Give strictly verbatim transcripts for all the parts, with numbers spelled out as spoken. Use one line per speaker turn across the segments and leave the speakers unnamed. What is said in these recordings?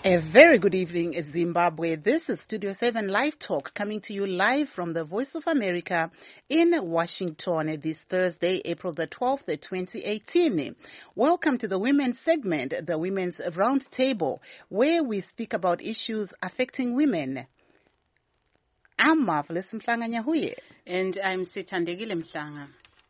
A very good evening, Zimbabwe. This is Studio seven Live Talk coming to you live from the Voice of America in Washington this Thursday, April the twelfth, twenty eighteen. Welcome to the Women's segment, the Women's Round Table, where we speak about issues affecting women. I'm Marvelous Mhlanga Nyahuye.
And I'm Sithandegile Mhlanga.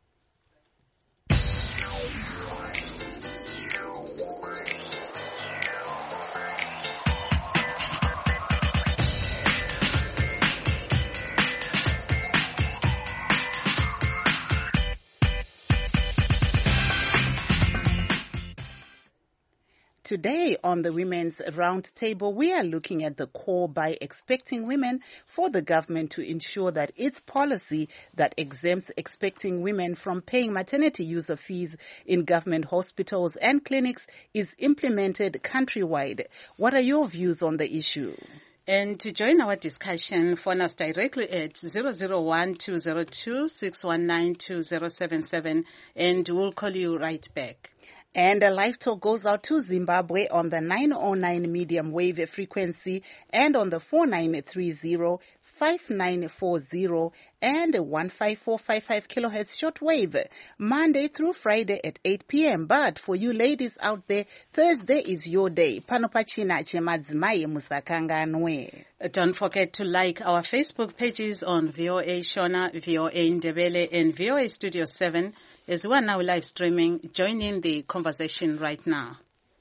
Today on the Women's Roundtable, we are looking at the call by expecting women for the government to ensure that its policy that exempts expecting women from paying maternity user fees in government hospitals and clinics is implemented countrywide. What are your views on the issue?
And to join our discussion, phone us directly at zero zero one two zero two six one nine two zero seven seven and we'll call you right back.
And a live talk goes out to Zimbabwe on the nine oh nine medium wave frequency and on the four nine three zero, five nine four zero and one five four five five kilohertz shortwave, Monday through Friday at eight p.m. But for you ladies out there, Thursday is your day. Panopachina chemadzimai musakanganwe.
Don't forget to like our Facebook pages on V O A Shona, V O A Ndebele and V O A Studio seven. As we are now live streaming, join in the conversation right now.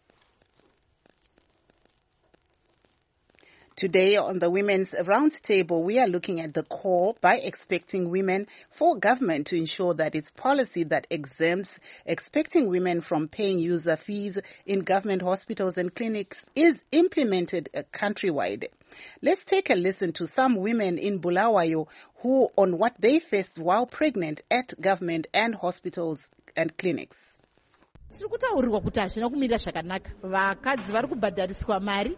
Today on the Women's Roundtable, we are looking at the call by expecting women for government to ensure that its policy that exempts expecting women from paying user fees in government hospitals and clinics is implemented countrywide. Let's take a listen to some women in Bulawayo who on what they faced while pregnant at government and hospitals and clinics.
Tiri kutaurirwa kuti hazvina kumira zvakanaka. Vakadzi vari kubhadhariswa mari,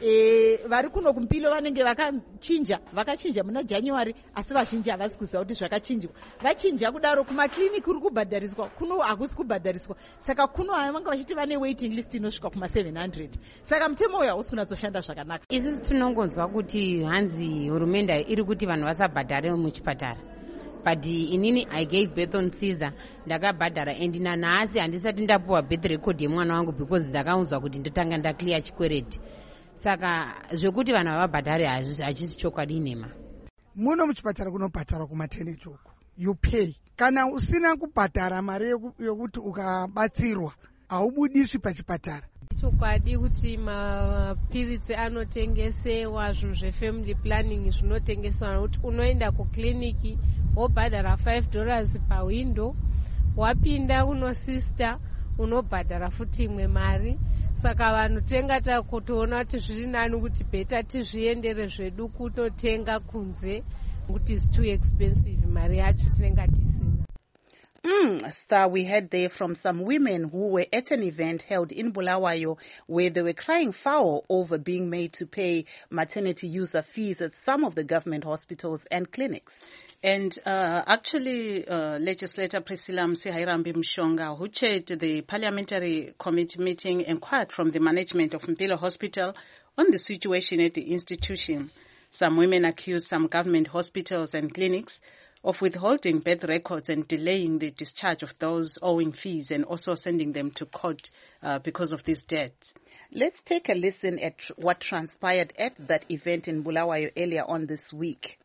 vari kuno kuMpilo vanenge vakachinja, vakachinja muna January, asi vazhinji havasi kuziva kuti zvakachinjwa. Vachinja kudaro kumakliniki kuri kubhadhariswa, kuno hakusi kubhadhariswa. Saka kuno vanga vachiti vane waiting list inosvika kuma seven hundred. Saka mutemo uyu hausi kunatsoshanda zvakanaka.
Isusu tinongonzwa kuti hanzi hurumende iri kuti vanhu vasabhadhare muchipatara. But inini I gave birth on Caesar, ndakabhadhara and nanhasi handisati ndapuwa birth record yemwana wangu because ndakaunzwa kuti ndotanga ndaclear chikwereti. Saka zvekuti vanhu havabhadhare hachisi chokwadi nhema.
Muno muchipatara kunobhadharwa kumaternity uko. You pay. Kana usina kubhadhara mari yokuti ukabatsirwa, haubudiswi pachipatara.
Chokwadi kuti mapiritsi anotengesewa, zvinhu zvefamily planning zvinotengesewa, nokuti unoenda kukliniki wobhadhara five dollars per window, wapinda uno sister unobhadhara futi imwe mari. Saka vanhu tenga takutoona kuti zviri nani kuti beta tizviendere zvedu kutotenga kunze kuti is too expensive, mari yacho tinenge tisina.
Mm, Star, we heard there from some women who were at an event held in Bulawayo where they were crying foul over being made to pay maternity user fees at some of the government hospitals and clinics.
And uh, actually, uh, legislator Priscilla Msihairambi Mshonga, who chaired the parliamentary committee meeting, inquired from the management of Mpilo Hospital on the situation at the institution. Some women accused some government hospitals and clinics of withholding birth records and delaying the discharge of those owing fees and also sending them to court uh, because of these debts.
Let's take a listen at tr- what transpired at that event in Bulawayo earlier on this week.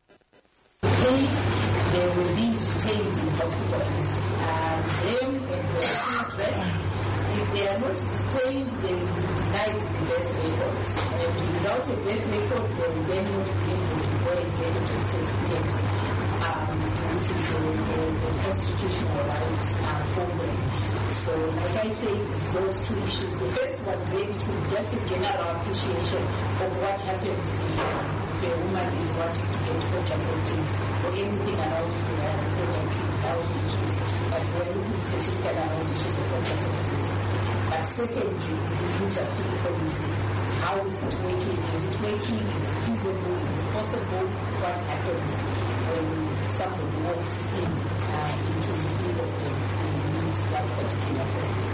They will be detained in hospitals. Uh, them and their children, if they are not detained, they will be denied the birth records. And without a birth record, they will then not be able to go and get a certificate. Um, which is the, the, the constitutional right uh, for them. So, like I said, it's those two issues. The first one related to just a general appreciation of what happens if, um, if a woman is wanting to get contraceptives or anything around the reproductive health issues. But we're looking specifically around issues of contraceptives. But secondly, the user fee policy. How is it working? Is it working? Is it feasible? Is it possible? What happens when somebody walks in uh, into the development and needs that particular service?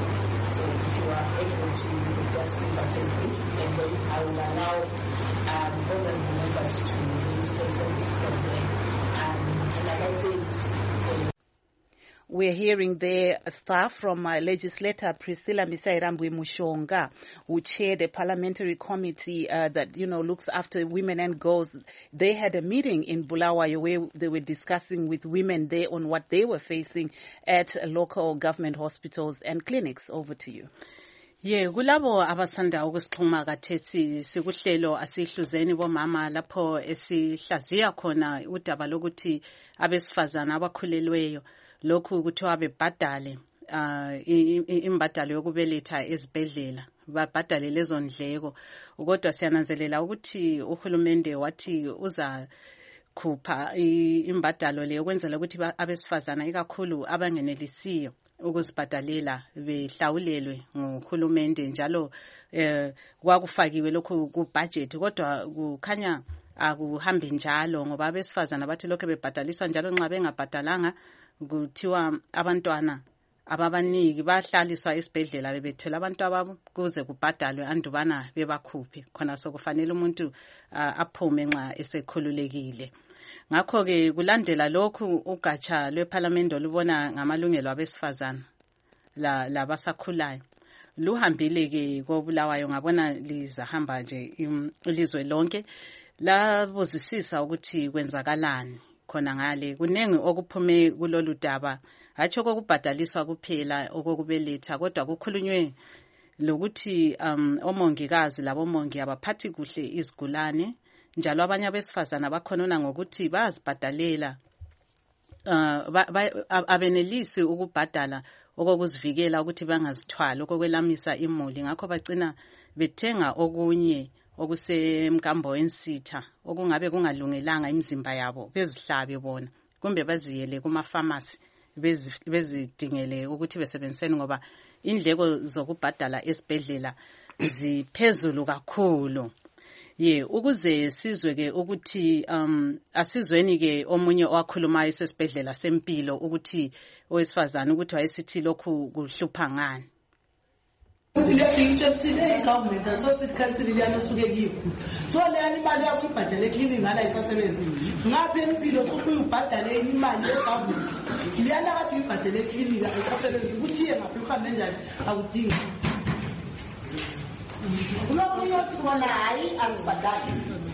So if you are able to, you can just give us a brief, and then I will allow um, honorable members to raise questions from there. Um, and like I said, uh,
we're hearing there staff from uh, legislator Priscilla Misairambwe Mushonga, who chaired a parliamentary committee uh, that, you know, looks after women and girls. They had a meeting in Bulawayo where they were discussing with women there on what they were facing at local government hospitals and clinics. Over to you.
Ye kulabo abasanda ukusixhuma kathesi sikuhlelo asihluzeni bomama lapho esihlaziya khona udaba lokuthi abesifazana abakhulelweyo lokhu kuthiwa bebhadale uh, imbadalo yokubeletha ezibhedlela babhadale lezo ndleko. Kodwa siyananzelela ukuthi uhulumende wathi uza khupha imbadalo le ukwenzela ukuthi abesifazana ikakhulu abangenelisiyo ukuzibhadalela behlawulelwe nguhulumende njalo eh kwakufakiwe lokhu ku budget, kodwa kukhanya akuhambi njalo ngoba abesifazana bathi lokho bebhadaliswa njalo nxa bengabhadalanga kuthiwa abantwana ababaniki bahlaliswa esibhedlela bebethela abantu abakuze kubhadalwe andubana bebakhuphe khona sokufanele umuntu uh, aphume nxa esekhululekile. Ngakho ke kulandela lokhu ugatsha lweParliament olubona ngamalungelo abesifazana la labasakhulayo luhambile ke koBulawayo ngabona lizahamba nje ilizwe lonke labuzisisa ukuthi kwenzakalani khona ngale. Kunengi okuphume kulolu daba, hatsho kokubhadaliswa kuphela okokubeletha, kodwa kukhulunywe lokuthi um omongikazi labomongi abaphathi kuhle izigulane njalo abanye abesifazana bakhonona ngokuthi bazibhadalela uh, abenelisi ukubhadala okokuzivikela ukuthi bangazithwali okokwelamisa imuli. Ngakho bagcina bethenga okunye okusemkambo ensitha okungabe kungalungelanga imizimba yabo bezihlabe bona kumbe baziyele kuma-pharmacy bezidingele ukuthi besebenziseni ngoba indleko zokubhadala esibhedlela ziphezulu kakhulu. Ye ukuze sizwe ke ukuthi um asizweni ke omunye owakhulumayo esesibhedlela sempilo ukuthi owesifazana ukuthi wayesithi lokhu kuhlupha ngani.
Today government associate council iyanosuke kiyo so le imali yakho ibhadale eclinic ngala isasebenzini ngapha empilo sokuyibhadale imali yegovernment liyana kathi ibhadale eclinic isasebenzini ukuthi ye ngapha uhambe njani akudingi kulokho yothi bona hayi asibhadale.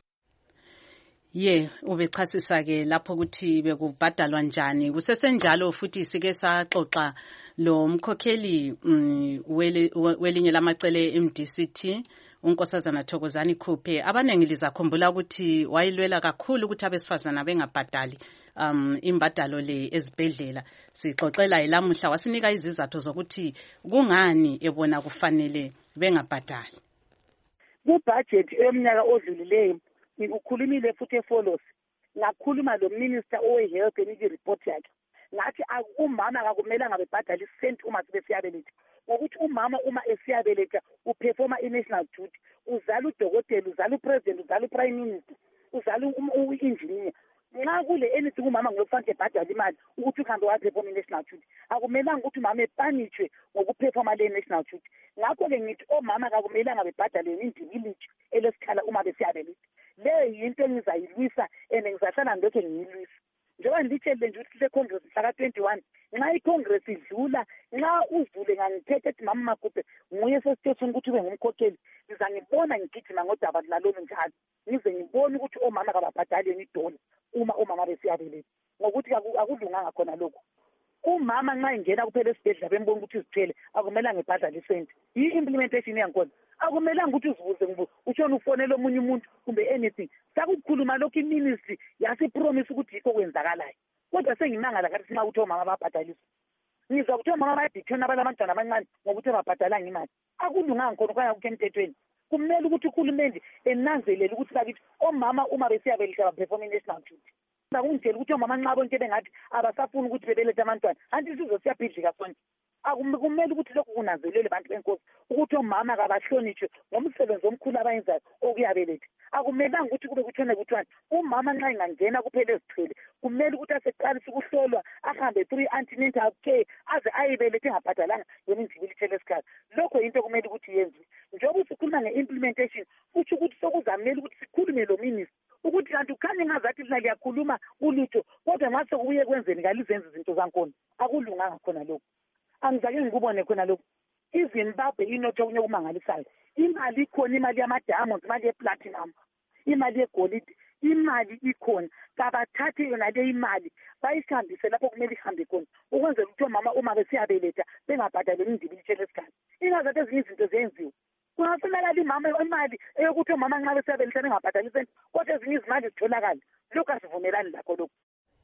Ye ubechasisa ke lapho ukuthi bekubhadalwa njani. Kusesenjalo futhi sike saxoxa lo mkhokheli um, welinye lamacele M D C T unkosazana Thokozani Khuphe. Abanengi lizakhumbula ukuthi wayilwela kakhulu ukuthi abesifazana bengabhadali um imbadalo le ezibhedlela. Sixoxela ilamuhla wasinika izizathu zokuthi kungani ebona kufanele bengabhadali.
Ku budget emnyaka odlulileyo ukhulumile futhi efollows ngakhuluma lo minister owe health eniki report yakhe ngathi umama akakumelanga bebhadala isent uma sebesiyabeletha ngokuthi umama uma esiyabeletha uperforma i-national duty, uzala udokotela, uzala upresident, uzala uprime minister, uzala u-engineer. Nxa kule anything umama ngokufanele ebhadala imali ukuthi uhambe waperforma i-national duty, akumelanga ukuthi umama epanishwe ngokuperforma le national duty. Ngakho-ke ngithi omama akakumelanga bebhadale indibilithi elesikhala uma besiyabeletha. Le yinto engizayilwisa and ngizahlala ndokhe ngiyilwisa. Njengoba ngitshele nje ukuthi le Congress mhla twenty-one nxa iCongress idlula nxa uvule ngangithethe ethi mama Makhuphe nguye sesithethe ukuthi ube ngumkhokheli ngiza ngibona ngigijima ngodaba lalolu njalo ngize ngibone ukuthi omama kababhadaleni idola uma omama besiyabeletha ngokuthi akulunganga khona lokho. Umama nxa ingena kuphela esibhedlela bembona ukuthi izithwele akumelanga ibhadale isenti. I-implementation yakhona akumelanga ukuthi uzibuze ngibuze utshona ufonela omunye umuntu kumbe anything. Sakukhuluma lokhu iministry yasipromise ukuthi yikho kwenzakalayo. Kodwa sengimangala kathi sima ukuthi omama babhadaliswa. Ngizwa ukuthi omama bayadithona abalabantwana abancane ngokuthi babhadalanga imali. Akulunganga khona kwaya kusemthethweni. Kumele ukuthi uhulumende enanzelele ukuthi bakithi omama uma besiyabeletha baperforma national duty. Ngakungitshela ukuthi omama nxa bonke bengathi abasafuni ukuthi bebelethe abantwana anti sizosiyabhidlika sonke. akumele ukuthi lokhu kunanzelele bantu benkosi ukuthi omama kabahlonitshwe ngomsebenzi omkhulu abayenzayo okuyabeletha. Akumelanga ukuthi kube kuthone kuthiwani umama nxa ingangena kuphela ezithwele kumele ukuthi aseqalise ukuhlolwa ahambe through antenatal care aze ayibelethe engabhadalanga yona individual lesikhathi. Lokho yinto kumele ukuthi yenziwe. Njengoba sikhuluma nge-implementation kutsho ukuthi sokuzamele ukuthi sikhulume lo minister ukuthi kanti ukhanye ngazathi lina liyakhuluma kulutho kodwa ngathi sekubuye kwenzeni ngalizenza izinto zankona. Akulunganga khona lokho. Angizake ngikubone khona lokho. iZimbabwe inotho okunye okumangalisayo. Imali ikhona, imali yama-diamonds, imali ye-platinum, imali yegolide, imali ikhona. Kabathathe yona le imali bayihambise lapho kumele ihambe khona ukwenzela ukuthi omama uma besiyabeletha bengabhadaleli individual lesikhathi. Ingazathi ezinye izinto zenziwe. Kungafunakala imama imali eyokuthi omama nxa besiyabeletha bengabhadali isenti kodwa ezinye izimali zitholakala. Lokhu asivumelani lakho lokhu.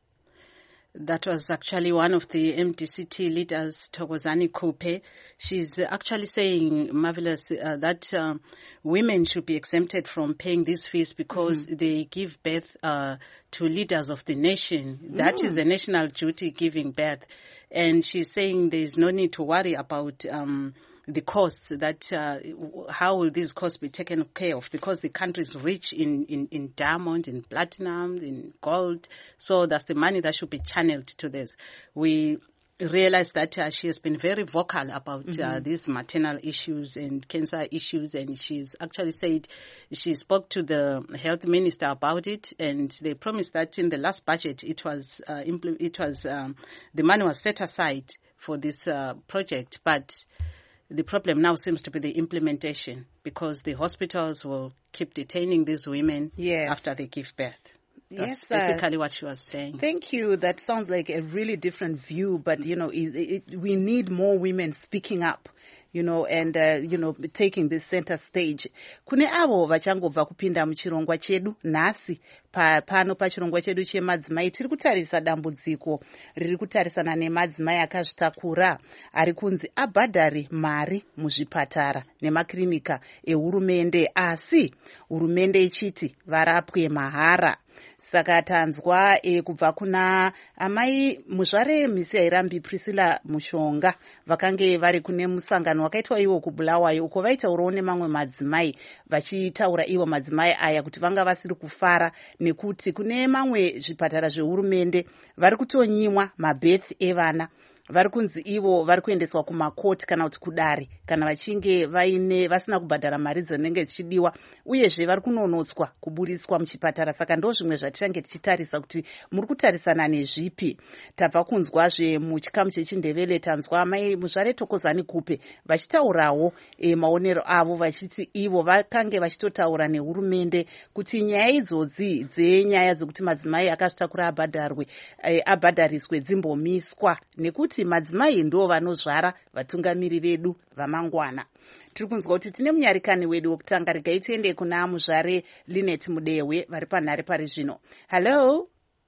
That was actually one of the M D C T leaders, Thokozani Kupe. She's actually saying, Marvelous, uh, that uh, women should be exempted from paying these fees because mm-hmm. they give birth uh, to leaders of the nation. That mm. is a national duty, giving birth. And she's saying there's no need to worry about um, the costs, that uh, how will these costs be taken care of, because the country is rich in, in, in diamond, in platinum, in gold. So that's the money that should be channeled to this. We realize that uh, she has been very vocal about mm-hmm. uh, these maternal issues and cancer issues, and she's actually said she spoke to the health minister about it, and they promised that in the last budget it was uh, impl- it was um, the money was set aside for this uh, project, but the problem now seems to be the implementation, because the hospitals will keep detaining these women yes. after they give birth. That's yes, basically uh, what she was saying.
Thank you. That sounds like a really different view, but, you know, it, it, we need more women speaking up, you know, and, uh, you know, taking the center stage. Kune avo vachangobva kupinda muchirongwa chedu nhasi pano pachirongwa chedu chemadzimai tiri kutarisa dambudziko riri kutarisana nemadzimai akazvitakura ari kunzi abhadhare mari muzvipatara nemakirinika ehurumende, asi hurumende ichiti varapwe mahara. Saka tanzwa e, kubva kuna amai muzvare misi airambi Priscilla Mushonga vakange vari kune musangano wakaitwa iwo kuBulawayo, uko vaitaurawo nemamwe madzimai vachitaura iwo madzimai aya kuti vanga vasiri kufara nekuti kune mamwe zvipatara zvehurumende vari kutonyimwa mabirth evana. Vari kunzi ivo vari kuendeswa kumakoti kana kuti kudare kana vachinge vaine vasina kubhadhara mari dzinenge dzichidiwa, uyezve vari kunonotswa kuburiswa muchipatara. Saka ndo zvimwe zvatichange tichitarisa kuti muri kutarisana nezvipi. Tabva kunzwazve muchikamu chechindevele tanzwa mai muzvare Thokozani Kupe vachitaurawo e, maonero avo vachiti ivo vakange vachitotaura nehurumende kuti nyaya idzodzi dzenyaya dzekuti madzimai akazvitakura abhadharwe e, abhadhariswe dzimbomiswa, nekuti madzimai ndo vanozvara vatungamiri vedu vamangwana. Tiri kunzwa kuti tine munyarikani wedu wokutanga. Regai tiende kuna muzvare Linet Mudewe vari panhare pari zvino. Hello.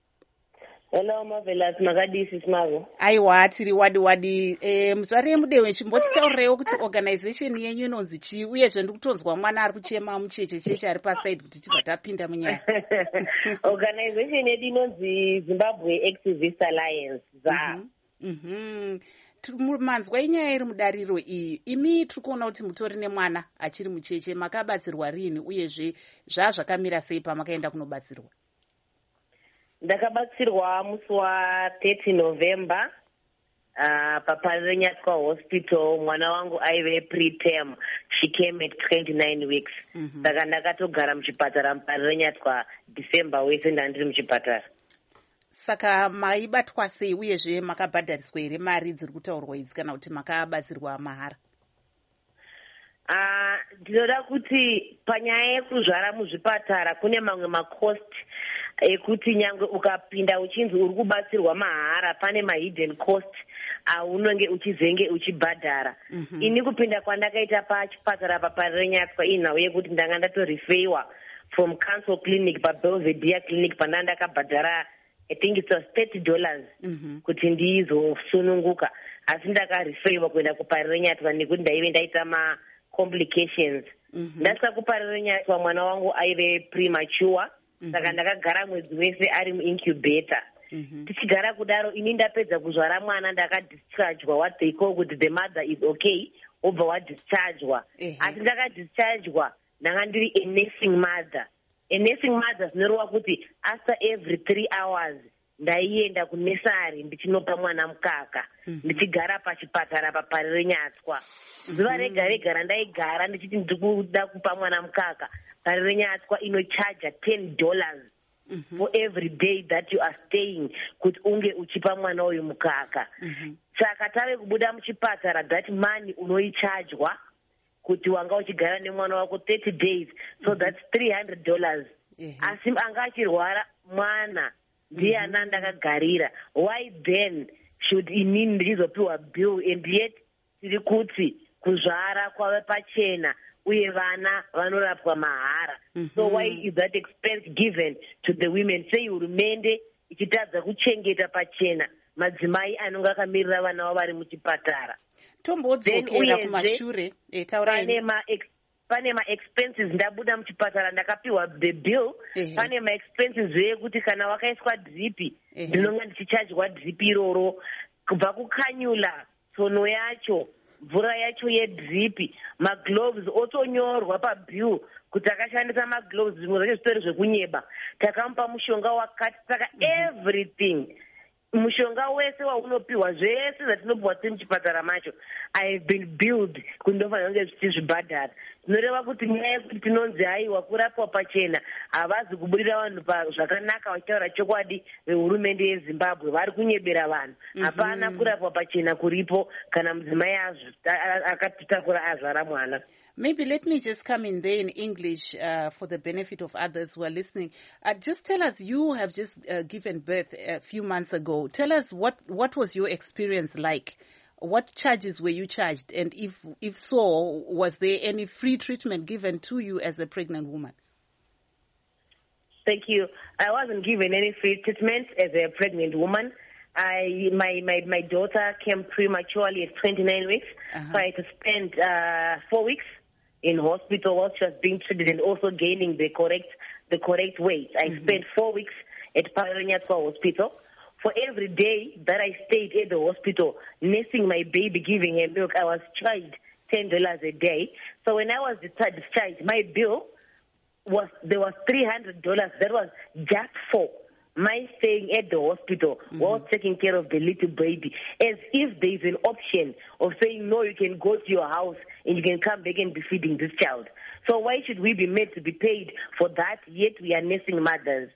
Hello Marvelous, makadisi smavo.
Aiwa, tiri wadi wadi. E, muzvare Mudewe chimbotitaurewo kuti organization yenyu inonzi chii, uyezve ndiri kutonzwa mwana ari kuchema mucheche cheche ari paside kuti tibva tapinda munyaya.
Organization yedu inonzi Zimbabwe Activist Alliance, Z A.
Mhm. Mm manzwa inyaya iri mudariro iyi. Imi tiri kuona kuti mutori nemwana achiri mucheche, makabatsirwa rini uyezve zvazvakamira sei pamakaenda kunobatsirwa?
Ndakabatsirwa musi wa thirty November uh, paParenyatwa Hospital. Mwana wangu aive preterm, she came at twenty-nine weeks. Mm-hmm. Saka ndakatogara muchipatara paRenyatwa December wese ndandiri muchipatara.
Saka maibatwa sei uyezve makabhadhariswa here mari dziri kutaurwa idzi kana kuti makabatsirwa mahara?
Uh, ndinoda kuti panyaya yekuzvara muzvipatara kune mamwe macost ekuti nyangwe ukapinda uchinzi uri kubatsirwa mahara pane mahidden cost aunenge uchizenge uchibhadhara. Mm-hmm. Ini kupinda kwandakaita pachipatara paParenyatwa inhau yekuti ndanga ndatorifeiwa from Council Clinic paBelvedere Clinic pandanga ndakabhadhara I think it was thirty dollars mm-hmm. kuti ndizosununguka, asi ndakarifeiwa kuenda kuParenyatwa nekuti ndaive ndaita ma complications. Mm-hmm. Ndasvika kuParenyatwa mwana wangu aive premature. Mm-hmm. Saka ndakagara mwedzi wese ari muincubator. tichigara kudaro ini ndapedza kuzvara mwana ndakadischargwa what they call kuti the mother is okay obva wadischargwa asi ndakadischargwa ndanga ndiri a nursing mother a nursing mother zvinoreva kuti after every three hours ndaienda kunesari ndichinopa mwana mukaka ndichigara pachipatara papari renyatswa zuva rega rega randaigara ndichiti ndikuda kupa mwana mukaka pari renyatswa inochaja ten dollars for every day that you are staying kuti unge uchipa mwana uyu mukaka saka tave kubuda muchipatara that money unoichajwa kuti wanga uchigara nemwana wako thirty days so that's three hundred dollars asi anga achirwara mwana ndiye ana ndakagarira why then should inini ndichizopiwa bill and yet tiri kuti kuzvara kwave pachena uye vana vanorapwa mahara so why is that expense given to the women sei hurumende ichitadza kuchengeta pachena madzimai anonga akamirira vana vavo vari muchipatara
tombodzokera kumashure
pane maexpenses ndabuda muchipatara ndakapiwa the bill pane maexpenses zvekuti kana wakaiswa dripi ndinonga ndichichajwa dripi iroro kubva kukanyula tsono yacho mvura yacho yedripi magloves otonyorwa pabill kuti akashandisa magloves zvimwe zvacho zvitori zvekunyeba takamupa mushonga wakati saka everything mushonga wese waunopiwa zvese zvatinopiwa tiri muchipatara macho I have been billed kuti ndofanira kunge zvichizvibhadhara zvinoreva kuti nyaya yekuti tinonzi haiwa kurapwa pachena havazi kubudira vanhu zvakanaka vachitaura chokwadi vehurumende yezimbabwe vari kunyebera vanhu hapana kurapwa pachena kuripo kana mudzimai akatitakura azvara mwana.
Maybe let me just come in there in English uh, for the benefit of others who are listening. Uh, just tell us, you have just uh, given birth a few months ago. Tell us what, what was your experience like? What charges were you charged? And if, if so, was there any free treatment given to you as a pregnant woman?
Thank you. I wasn't given any free treatment as a pregnant woman. I my, my, my daughter came prematurely at twenty-nine weeks, uh-huh. so I had to spend uh, four weeks in hospital while she was being treated and also gaining the correct the correct weight. I mm-hmm. spent four weeks at Paranyatswa Hospital. For every day that I stayed at the hospital, nursing my baby, giving her milk, I was charged ten dollars a day. So when I was discharged, my bill was there was three hundred dollars. That was just for my staying at the hospital mm-hmm. while taking care of the little baby, as if there is an option of saying, no, you can go to your house and you can come back and be feeding this child. So why should we be made to be paid for that, yet we are nursing mothers?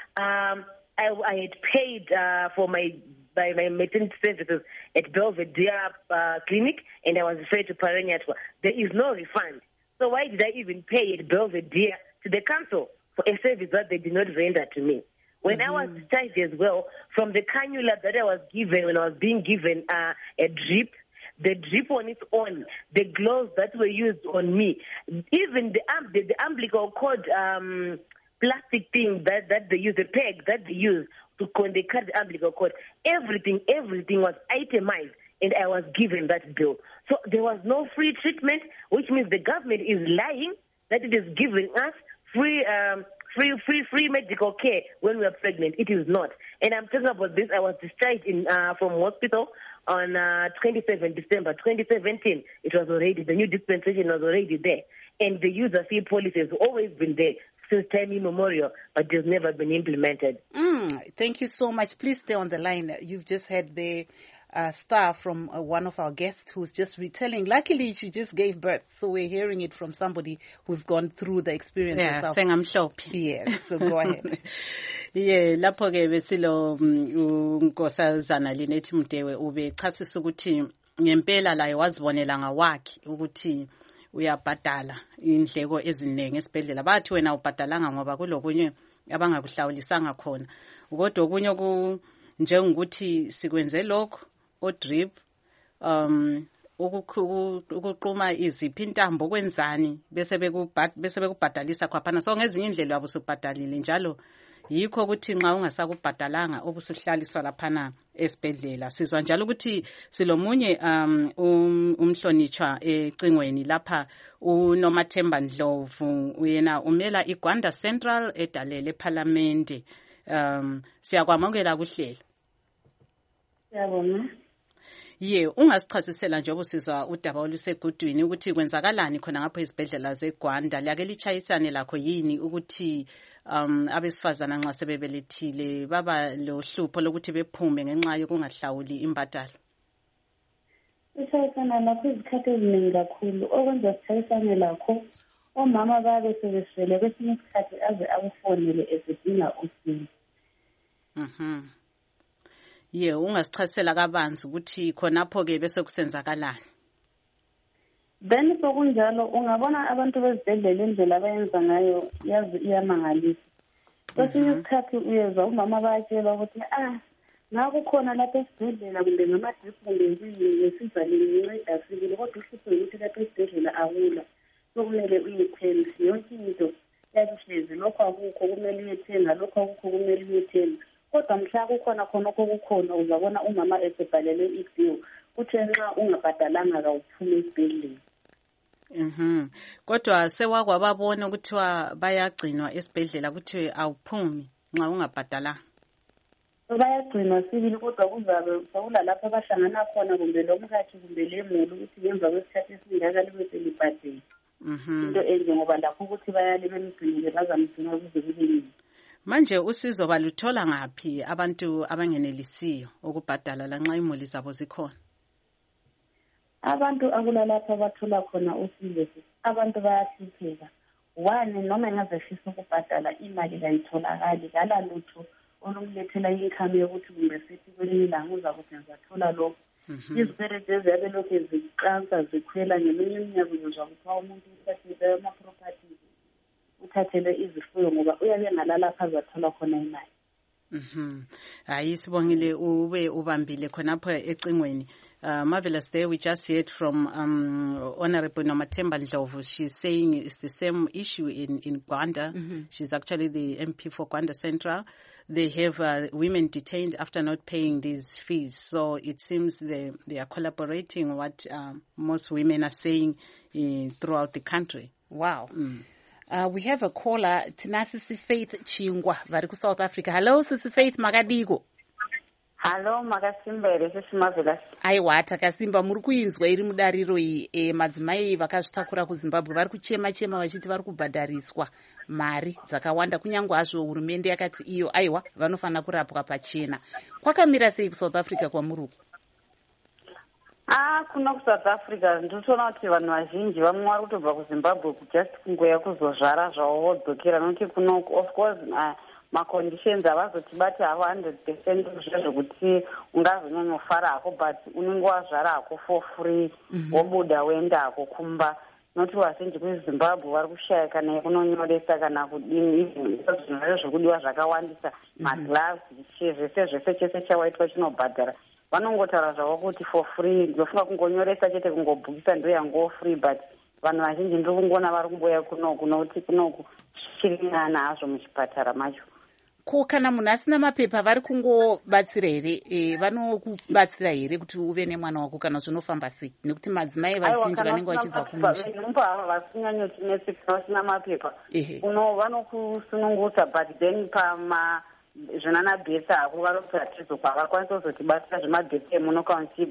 Um, I, I had paid uh, for my by my maternity services at Belvedere uh, Clinic, and I was referred to Paranyatwa. There is no refund. So why did I even pay at Belvedere to the council for a service that they did not render to me? When mm-hmm. I was discharged as well, from the cannula that I was given, when I was being given uh, a drip, the drip on its own, the gloves that were used on me, even the, um, the, the umbilical cord um, plastic thing that, that they use, the peg that they use to when they cut the umbilical cord, everything, everything was itemized, and I was given that bill. So there was no free treatment, which means the government is lying that it is giving us free um, Free, free, free medical care when we are pregnant. It is not. And I'm talking about this. I was discharged in, uh, from hospital on uh, twenty-seventh December twenty seventeen. It was already, the new dispensation was already there. And the user fee policy has always been there since time immemorial, but it has never been implemented.
Mm, thank you so much. Please stay on the line. You've just had the uh, star from uh, one of our guests who's just retelling. Luckily, she just gave birth, so we're hearing it from somebody who's gone through the experience.
Yeah, saying I'm shocked.
Yes, so go ahead.
Yeah, lapho ke besilo unkosazana Linethi Mdewe ube chasisa ukuthi ngempela la wazibonela ngawakhe ukuthi uyabhadala indleko eziningi esibhedlela. Bathi wena ubhadalanga ngoba kulokunye abangakuhlawulisanga khona. Kodwa okunye ku njengokuthi sikwenze lokho o drip um ukuqhuma iziphi intambo kwenzani bese bekubhad bese bekubhadalisa kwaphana. So ngezinye indlela abusubhadalile njalo yikho ukuthi nxa ungasakubhadalanga obusuhlaliswa laphana esibhedlela. Sizwa njalo ukuthi silomunye um umhlonitshwa ecingweni lapha uNomathemba Ndlovu uyena umela iGwanda Central edalele eParliament. um siyakwamukela kuhlelo.
Siyabonga.
Ye, ungasichasisela njengoba usizwa udaba olusegudwini ukuthi kwenzakalani khona ngapho ezibhedlela zeGwanda, liyake lichayisane lakho yini ukuthi um abesifazana nxa sebebelethile baba lohlupho lokuthi bephume ngenxa yokungahlawuli imbadalo?
Isayisana lakho izikhathi eziningi kakhulu, okwenza sithayisane lakho omama babe sebeswele kwesinye isikhathi aze akufonele ezidinga usizo.
Mhm. Ye, ungasichasisela kabanzi ukuthi khonapho ke bese kusenzakalani?
Then sokunjalo ungabona abantu bezibhedlela indlela abayenza ngayo yazi iyamangalisa. Kwesinye isikhathi uyezwa umama bayatshela ukuthi ah ngakukhona lapha esibhedlela kumbe ngama-drip kumbe yini ngesizalini nginceda sibili, kodwa uhlupho ukuthi lapha esibhedlela akula, sokumele uyethenge yonke into yakuhlezi, lokho akukho kumele uyethenga, lokho akukho kumele uyethenga. Kodwa mhla kukhona khona okukhona uzabona umama esebhalele ibill uthi nxa ungabhadalanga kawuphume esibhedlela.
Mhm. Kodwa sewakwababona ukuthi bayagcinwa esibhedlela ukuthi awuphumi nxa ungabhadalanga.
Bayagcinwa sibili kodwa kuzabe sawula lapho abahlangana khona kumbe lomkhathi kumbe lemuli ukuthi ngemva kwesikhathi esingaka libe selibhadele.
Mhm.
Into enje ngoba lapho ukuthi bayale bemgcinile bazamgcina kuze kube nini.
Manje usizo baluthola ngaphi abantu abangenelisiyo ukubhadala lanxa imuli zabo zikhona?
Abantu akulalapha bathola khona usizo, abantu bayahlupheka. One, noma engazefisa ukubhadala imali kayitholakali, kala lutho olumlethela income yokuthi kumbe sithi kwelinye ilanga uza kuthi ngizathola lokho. Izikwerede eziyabe lokhu ziqansa zikhwela ngeminye iminyaka uzozwa kuthiwa umuntu uthathele ama-properties, uthathele izifuyo ngoba uyabe ngalalapha azathola khona imali.
Mhm. Hayi sibongile ube ubambile khonapho ecingweni. Uh, marvelous day. We just heard from um, Honorable Nomathemba Ndlovu. She's saying it's the same issue in, in Gwanda. Mm-hmm. She's actually the M P for Gwanda Central. They have uh, women detained after not paying these fees. So it seems they, they are collaborating what um, most women are saying uh, throughout the country.
Wow.
Mm.
Uh, we have a caller, Tina Sisi Faith Chingwa, vari ku South Africa. Hello, Sisi Faith Makadiko.
Hello, Magasimba, this is Marvelous.
Aiwa, Takasimba, muri kuinzwa iri mudariro iyi, e, madzimai vakazvitakura kuZimbabwe vari kuchema chema vachiti vari kubhadhariswa mari dzakawanda, kunyange hazvo hurumende yakati iyo aiwa vanofanira kurapwa pachena. Kwakamira sei kuSouth Africa kwamuri uku?
Ah, kuno kuSouth Africa ndinotoona kuti vanhu vazhinji vamwe vari kutobva kuZimbabwe just kungoya kuzozvara zvavo vodzokera, nokuti kuno of course uh, maconditions havazotibati havo one hundred percent zvezvokuti ungazonyanyofara hako, but unenge wazvara hako for free, wobuda woenda hako kumba. Noti vazhinji kuZimbabwe vari kushaya kana yekunonyoresa kana kudini, zvinhu zvokudiwa zvakawandisa, magloves, zvese zvese chese chawaitwa chinobhadhara. Vanongotaura zvavo kuti for free, ndofunga kungonyoresa chete kungobhukisa ndo yango free, but vanhu vazhinji ndiri kungoona vari kumboya kunoku nokuti kunoku zvichiringana hazvo muchipatara macho.
Ko kana munhu asina mapepa vari kungobatsira here? E, vanokubatsira here kuti uve nemwana wako kana zvinofamba sei? Nekuti madzimai vazhinji vanenge vachibva kumusha
numba vasinyanyotinesi vasina mapepa uno vanokusunungusa, but then pama zvinanabhesa hako varopratizo kwavakwanisa kuzotibatsira zvemabhesa emunokauntiba.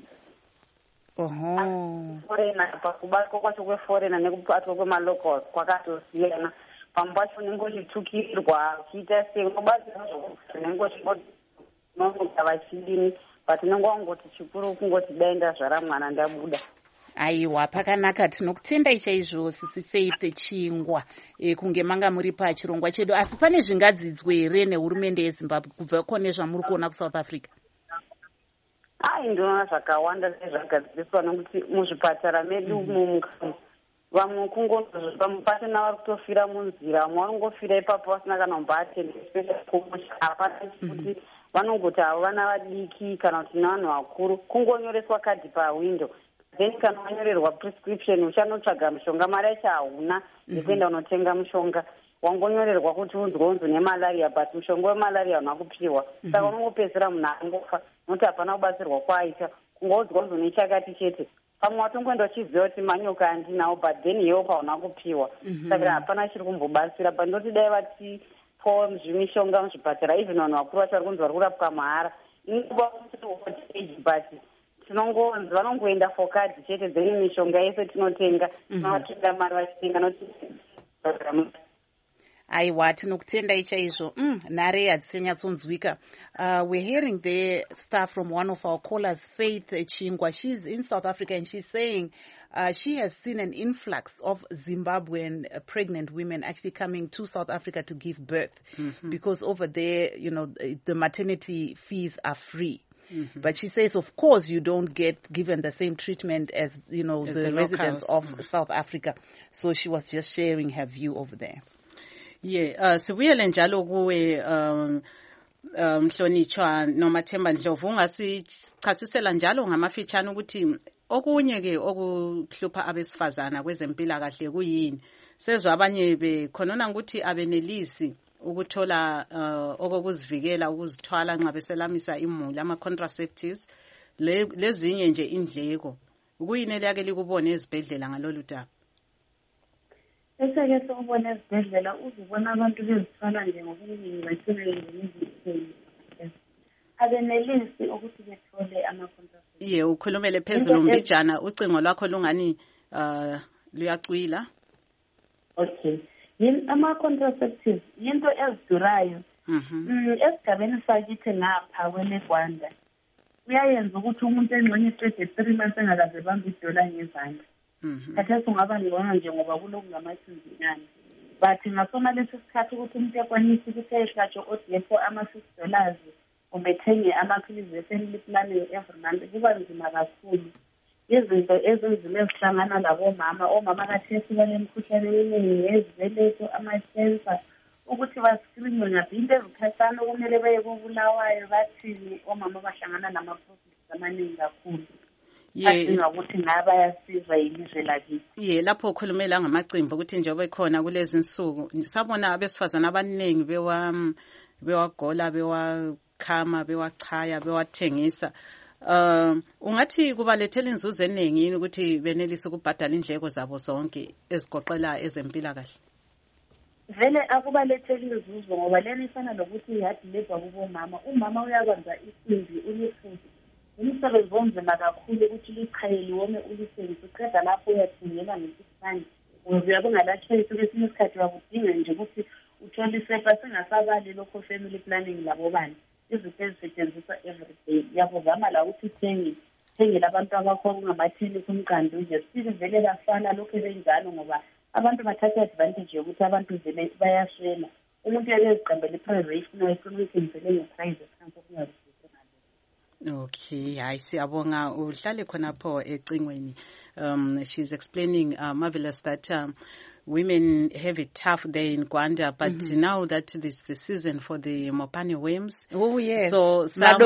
Oho.
Forena pakubatwa kwacho kweforena nekubatwa kwemalocals kwakatosiyana. Pamwe pacho unenge uchitukirwa uchiita sei, unobatsira zvinenge uchingonomuka vachidini, but unenge wangoti chikuru kungoti dai ndazvara mwana ndabuda.
Aiwa, pakanaka. Tinokutendai chaizvo Sisi Faith Chingwa e, kunge manga muri pachirongwa chedu. Asi pane zvingadzidzwe here nehurumende yeZimbabwe kubva kone zvamuri kuona kuSouth Africa?
Ai, ndinoona zvakawanda zvagadziriswa, nokuti muzvipatara medu mumukamu vamwe kungozvamwe pachona vari kutofira munzira, vamwe vanongofira ipapo vasina kana kumbaatenda special promotion. Hapana kuti vanongoti avo vana vadiki kana kuti nevanhu vakuru, kungonyoreswa kadhi pawindo, then kana wanyorerwa prescription uchanotsvaga mushonga, mari yacho hauna yekuenda unotenga mushonga. Wangonyorerwa kuti unzwe unzwe nemalaria, but mushonga wemalaria hauna kupiwa. Saka unongopedzera munhu angofa, nokuti hapana kubatsirwa kwaaita, kungounzwa unzwe nechakati chete. Pamwe watongoenda uchiziva kuti manyoka handinawo, but then iwewo pauna kupiwa. Saka hapana chiri kumbobatsira, but ndoti dai vati zvikapuwawo zvimishonga muzvipatara, even vanhu vakuru vacho vari kunzi vari kurapwa mahara. Inguva kuti but tinongonzi vanongoenda for kadi chete, dzeni mishonga yese tinotenga tinovatenga mari vachitenga noti
aiwa tinokutendai chaizvo. mm, nhare hadzisanyatsonzwika. uh, we're hearing the stuff from one of our callers, Faith Chingwa. She's in South Africa and she's saying uh, she has seen an influx of Zimbabwean uh, pregnant women actually coming to South Africa to give birth, mm-hmm. because over there, you know, the, the maternity fees are free. Mm-hmm. But she says, of course, you don't get given the same treatment as, you know, as the, the residents of mm-hmm. South Africa. So she was just sharing her view over there.
Yeah, uh, sibuyele njalo kuwe um Mhlonitshwa noMathemba Ndlovu, ungasichasisela njalo ngamafitshane ukuthi okunye ke okuhlupha abesifazana kwezempilakahle kuyini. Sezwe abanye bekhonona ukuthi abenelisi ukuthola uh, okokuzivikela ukuzithwala nxa beselamisa imuli, ama contraceptives, lezinye nje indleko. Kuyini leyake likubone ezibhedlela ngalolu daba?
Eseke sokubona ezibhedlela uzibona abantu bezithwala nje ngobuningi bagcina ngemizini abenelisi ukuthi bethole ama-contraceptives.
Ye, ukhulumele phezulu Mbijana, ucingo lwakho lungani uh, luyacwila.
Okay. Ama-contraceptives yinto ezidurayo. Esigabeni sakithi ngapha kweleGwanda kuyayenza ukuthi umuntu engxenye eqede three months engakaze bambe idola ngezandla. Khathesi ungaba libona nje ngoba kuloku ngamathunzinyana, but ngasona lesi sikhathi ukuthi umuntu ekwanisa ukuthi ehlatshwe odepho ama-six dollars kumbe ethenge amaphilisi e-family planning every month, kuba nzima kakhulu. Izinto ezinzima ezihlangana labomama, omama kathesi banemikhuhlane eminingi yezibeletho, ama-cancer, ukuthi baskrinywe ngaphi into ezikhathana okumele beye kobulawayo bathini, omama bahlangana nama-problems amaningi kakhulu. Adinga ukuthi ngaba yasizwa yilizwe lakithi.
Ye, lapho ukhulumela ngamacimbi ukuthi njengoba ekhona kulezi insuku sabona abesifazana abaningi bewa bewagola bewakhama bewachaya bewathengisa. Uh, ungathi kubalethela inzuzo eningi yini ukuthi benelise ukubhadala indleko zabo zonke ezigoqela ezempilakahle?
Vele akubalethela inzuzo ngoba lena ifana lokuthi ihadi lebha kubomama. Umama uyakwenza isimbi ulifuthi. Umsebenzi onzima kakhulu ukuthi lichayeli wome ulisebenzisa, uqeda lapho uyathengela ngesikhathi ubuya kungalachayisi kwesinye isikhathi wakudinga nje ukuthi uthole isepa singasabali lokho family planning labo bani izinto ezisetshenziswa everyday. Yabozama la ukuthi uthenge thengela abantu abakho kungamathini kumqando nje sile vele lafana lokho benjalo ngoba abantu bathatha advantage yokuthi abantu vele bayashela. Umuntu yake eziqambela i-private noyifuna ukuyenzele nge-private kanti kungazi.
Okay, hayi siyabonga uhlale khonapho ecingweni. Um she's explaining uh, marvelous that um, women have it tough there in Gwanda, but mm-hmm. now that this the season for the Mopani worms.
Oh yes.
So some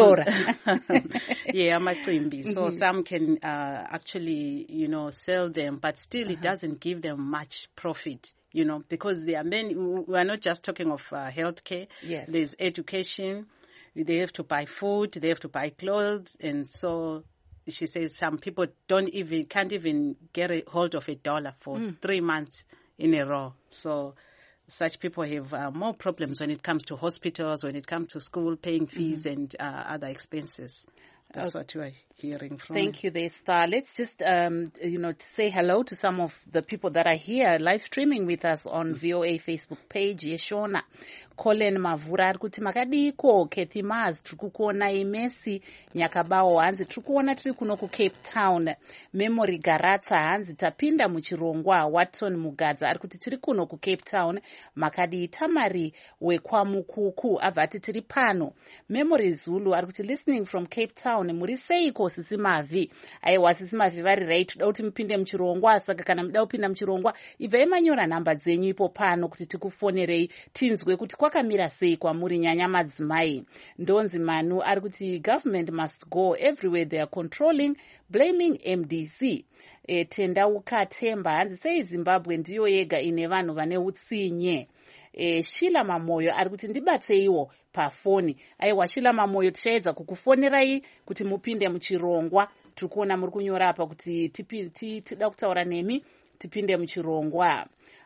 yeah, amacimbi. So mm-hmm. some can uh, actually, you know, sell them, but still uh-huh. it doesn't give them much profit, you know, because there are many. We are not just talking of uh, healthcare.
Yes.
There's education. They have to buy food, they have to buy clothes, and so she says some people don't even can't even get a hold of a dollar for mm. three months in a row. So such people have uh, more problems when it comes to hospitals, when it comes to school, paying fees mm-hmm. and uh, other expenses. That's uh, what you are hearing from.
Thank you there, Star. Let's just, um, you know, say hello to some of the people that are here live streaming with us on V O A Facebook page. Yeshona, Colin Mavura, ari kuti makadiko, Kathy Mars, tiri kukuona Imesi, Nyakabawo, hanzi tiri kuona tiri kuno ku Cape Town, Memory Garata, hanzi tapinda muchirongwa, Watson Mugadza, ari kuti tiri kuno ku Cape Town, makadi Tamari wekwamukuku, avati tiri pano, Memory Zulu, ari kuti listening from Cape Town, muri seiko sisi mavi, aiwa sisi mavi vari right, toda kuti mupinde muchirongwa, saka kana muda kupinda muchirongwa, ibvai manyora namba dzenyu ipo pano kuti tikufonerei, tinzwe kuti kwakamira sei kwamuri nyanya madzimai. Ndonzi Manu ari kuti government must go everywhere they are controlling, blaming M D C. E, tenda ukatemba hanzi sei Zimbabwe ndiyo yega ine vanhu vane utsinye. E, Shila Mamoyo ari kuti ndibatseiwo pafoni. Aiwa Shila Mamoyo tichaedza kukufonerai kuti mupinde muchirongwa. Tiri kuona muri kunyora apa kuti tida kutaura nemi tipinde muchirongwa.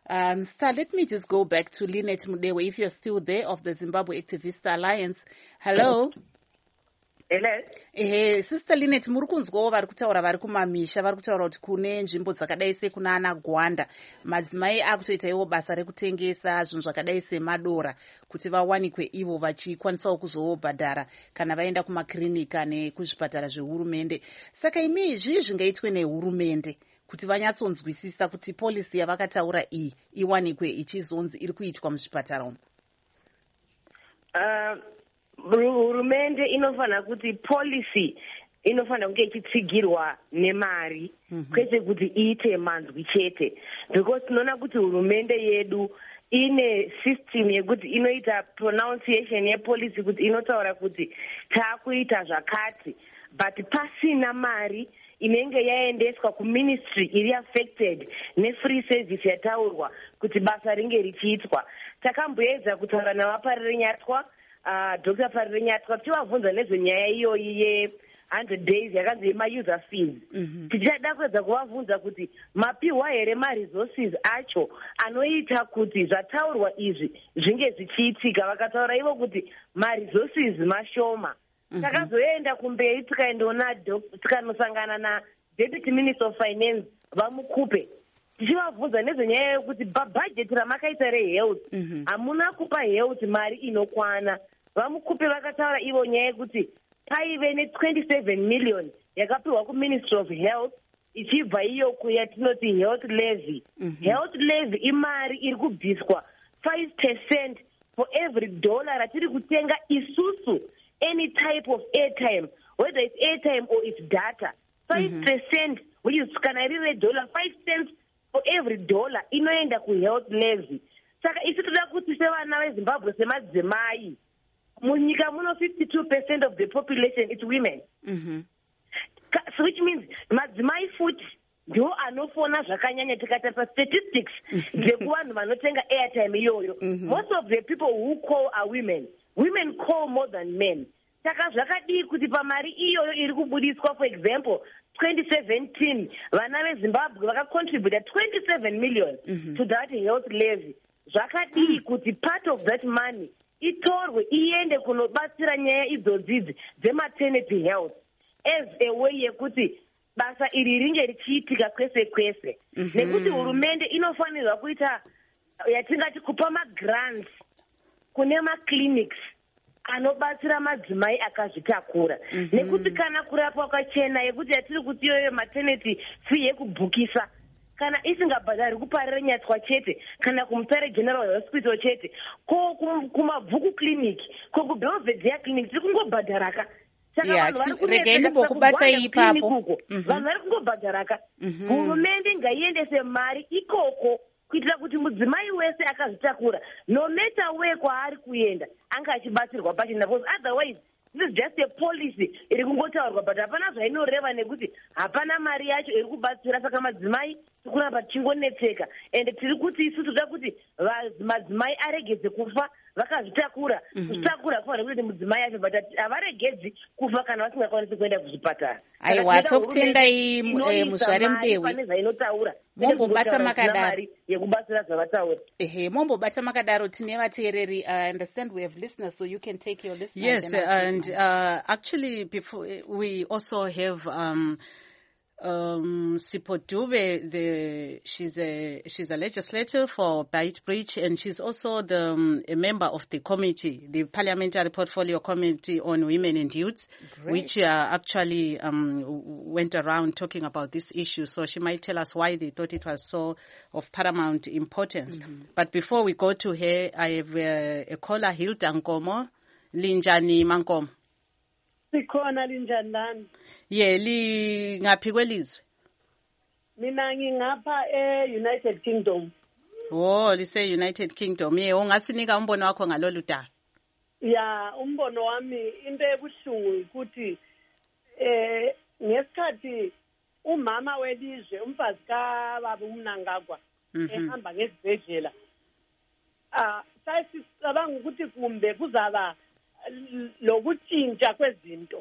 Um, Star, let me just go back to Lynette Mudewe, if you're still there, of the Zimbabwe Activist Alliance. Hello.
Hello.
Eh, Sister Lynette, muri kunzwawo vari kutaura vari kumamisha, vari kutaura kuti kune nzvimbo dzakadai sekuna ana Gwanda madzimai akutoitaiwo basa rekutengesa zvinhu zvakadai semadora kuti vawanikwe ivo vachikwanisawo kuzobhadhara kana vaenda kumakirinika nekuzvipatara zvehurumende. Saka imi izvi zvingaitwe nehurumende kuti vanyatsonzwisisa kuti polisi yavakataura iyi iwanikwe ichizonzi iri kuitwa muzvipatara umu.
Uh, hurumende inofanira kuti policy inofanira kunge ichitsigirwa nemari mm-hmm. kwete kuti iite manzwi chete, because tinoona kuti hurumende yedu ine system yekuti inoita pronunciation yepolicy kuti inotaura kuti taakuita zvakati, but pasina mari inenge yaendeswa kuministry iri affected nefree service yataurwa kuti basa ringe richiitwa. Takamboedza kutaura navaparire nyatwa uh, Doctor Parire Nyatwa tichivabvunza nezvenyaya iyoyi ye one hundred days yakanzi yema-user fees. Mm-hmm. Tichada kuedza kuvabvunza kuti mapiwa here ma-resources acho anoita kuti zvataurwa izvi zvinge zvichiitika. Vakataura ivo kuti ma-resources mashoma. Mm-hmm. Takazoenda kumberi tikaendona tikanosangana na Deputy Minister of Finance vamukupe tichivabvunza nezvenyaya yekuti bhajeti ramakaita rehealth hamuna kupa health mari inokwana. Vamukupe vakataura ivo nyaya yekuti paive ne-twenty-seven million yakapiwa kuMinistry of Health ichibva iyo kuyatinoti health levy. Mm-hmm. Health levy imari iri kubviswa five percent for every dollar ratiri kutenga isusu any type of airtime, whether it's airtime or it's data. five percent, mm-hmm. which is kana riri dollar, five cents for every dollar inoenda ku health levy. Saka isi toda kuti sevana veZimbabwe semadzimai munyika muno fifty-two percent of the population is women. Mm-hmm. So which means madzimai futi ndio anofona zvakanyanya tikatapa statistics dzekuvanhu vanotenga airtime iyoyo. Most of the people who call are women. Women call more than men. Saka zvakadii kuti pamari iyoyo iri kubudiswa, for example twenty seventeen vana veZimbabwe vakacontributa twenty-seven million mm-hmm. to that health levy. Zvakadii kuti part of that money itorwe iende kunobatsira nyaya idzodzidzi dzematernity health as a way yekuti basa iri ringe richiitika kwese kwese. Mm-hmm. Nekuti hurumende inofanirwa kuita yatingati kupa magrants kune maclinics anobatsira madzimai akazvitakura. Mm-hmm. Nekuti kana kurapwa kwachena yekuti yatiri kuti iyoyo maternity fee yekubhukisa kana isingabhadhari kuParire Nyatwa chete kana kuMutare General Hospital chete ko kumabvuku clinic ko kuBelvedere clinic tiri kungobhadharaka.
Yeah, regain bokubata ipapo.
Vanhu vari kungobhadharaka. Hurumende ngaiendese mari ikoko kuitira kuti mudzimai wese akazvitakura no matter where kwaari kuenda anga achibatsirwa pachena, because otherwise this is just a policy iri kungotaurwa but hapana zvainoreva nekuti hapana mari yacho iri kubatsira. Saka madzimai tikuramba tichingonetseka ende tiri kuti isu toda kuti madzimai aregedze kufa vakazvitakura. Kuzvitakura kufanira kuti mudzimai yacho but havaregedzi kufa kana vasingakwanisi kuenda kuzvipatara.
Aiwa, tokutendai Muzvare Mudewe
pane zvainotaura
mombobata makadaro
yekubatsira zvavataura.
Ehe, mombobata makadaro tine vateereri. I understand we have listeners, so you can take your listeners.
Yes, and uh, actually before we also have um um Sipho Dube, the she's a she's a legislator for Beitbridge, and she's also the um, a member of the committee, the Parliamentary Portfolio Committee on Women and Youth. Great. Which uh, actually um went around talking about this issue, so she might tell us why they thought it was so of paramount importance. Mm-hmm. But before we go to her, I have uh, a caller, Hilda Nkomo. Linjani Mankomo?
Sikhona linjani lani?
Ye, li ngaphi kwelizwe?
Mina ngingapha e-United Kingdom.
Oh, lise United Kingdom. Ye, ungasinika umbono wakho ngalolu daba?
Ya, umbono wami into ebuhlungu ukuthi eh ngesikhathi umama welizwe umfazi kaBaba uMnangagwa ehamba ngesibhedlela, ah sasicabanga ukuthi kumbe kuzaba lokutshintsha kwezinto,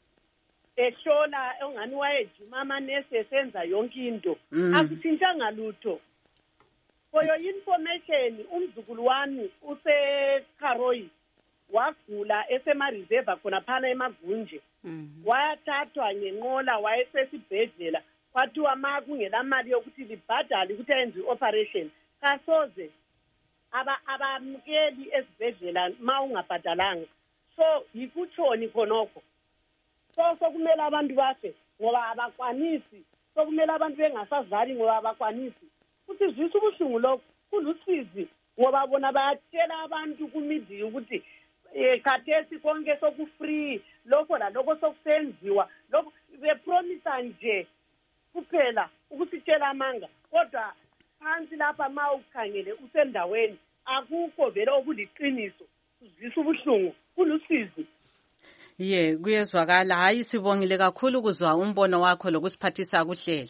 ehlola ongani wayejima amanesi esenza yonke into. Asithintshanga lutho. For your information, umzukulu wami useKaroi wagula esemareserve khona phana emagunje. Wayathathwa ngenqola wayesesibhedlela. Kwathiwa ma kungela mali yokuthi libhadale ukuthi ayenze operation. Kasoze aba abamkeli esibhedlela ma ungabhadalanga. So yikutshoni khonokho. So sokumele abantu bafe ngoba abakwanisi. Sokumele abantu bengasazali ngoba abakwanisi. Futhi zwisa ubuhlungu lokho kulusizi ngoba bona bayatshela abantu kumedia ukuthi eh khathesi konke sokufree lokho la lokho sokusenziwa lokho bepromisa nje kuphela ukusitshela amanga kodwa phansi lapha ma ukhangele usendaweni akukho vele okuliqiniso kuzisa ubuhlungu kulusizi.
Ye kuyezwakala. Hayi sibongile kakhulu kuzwa umbono wakho lokusiphathisa kuhlelo.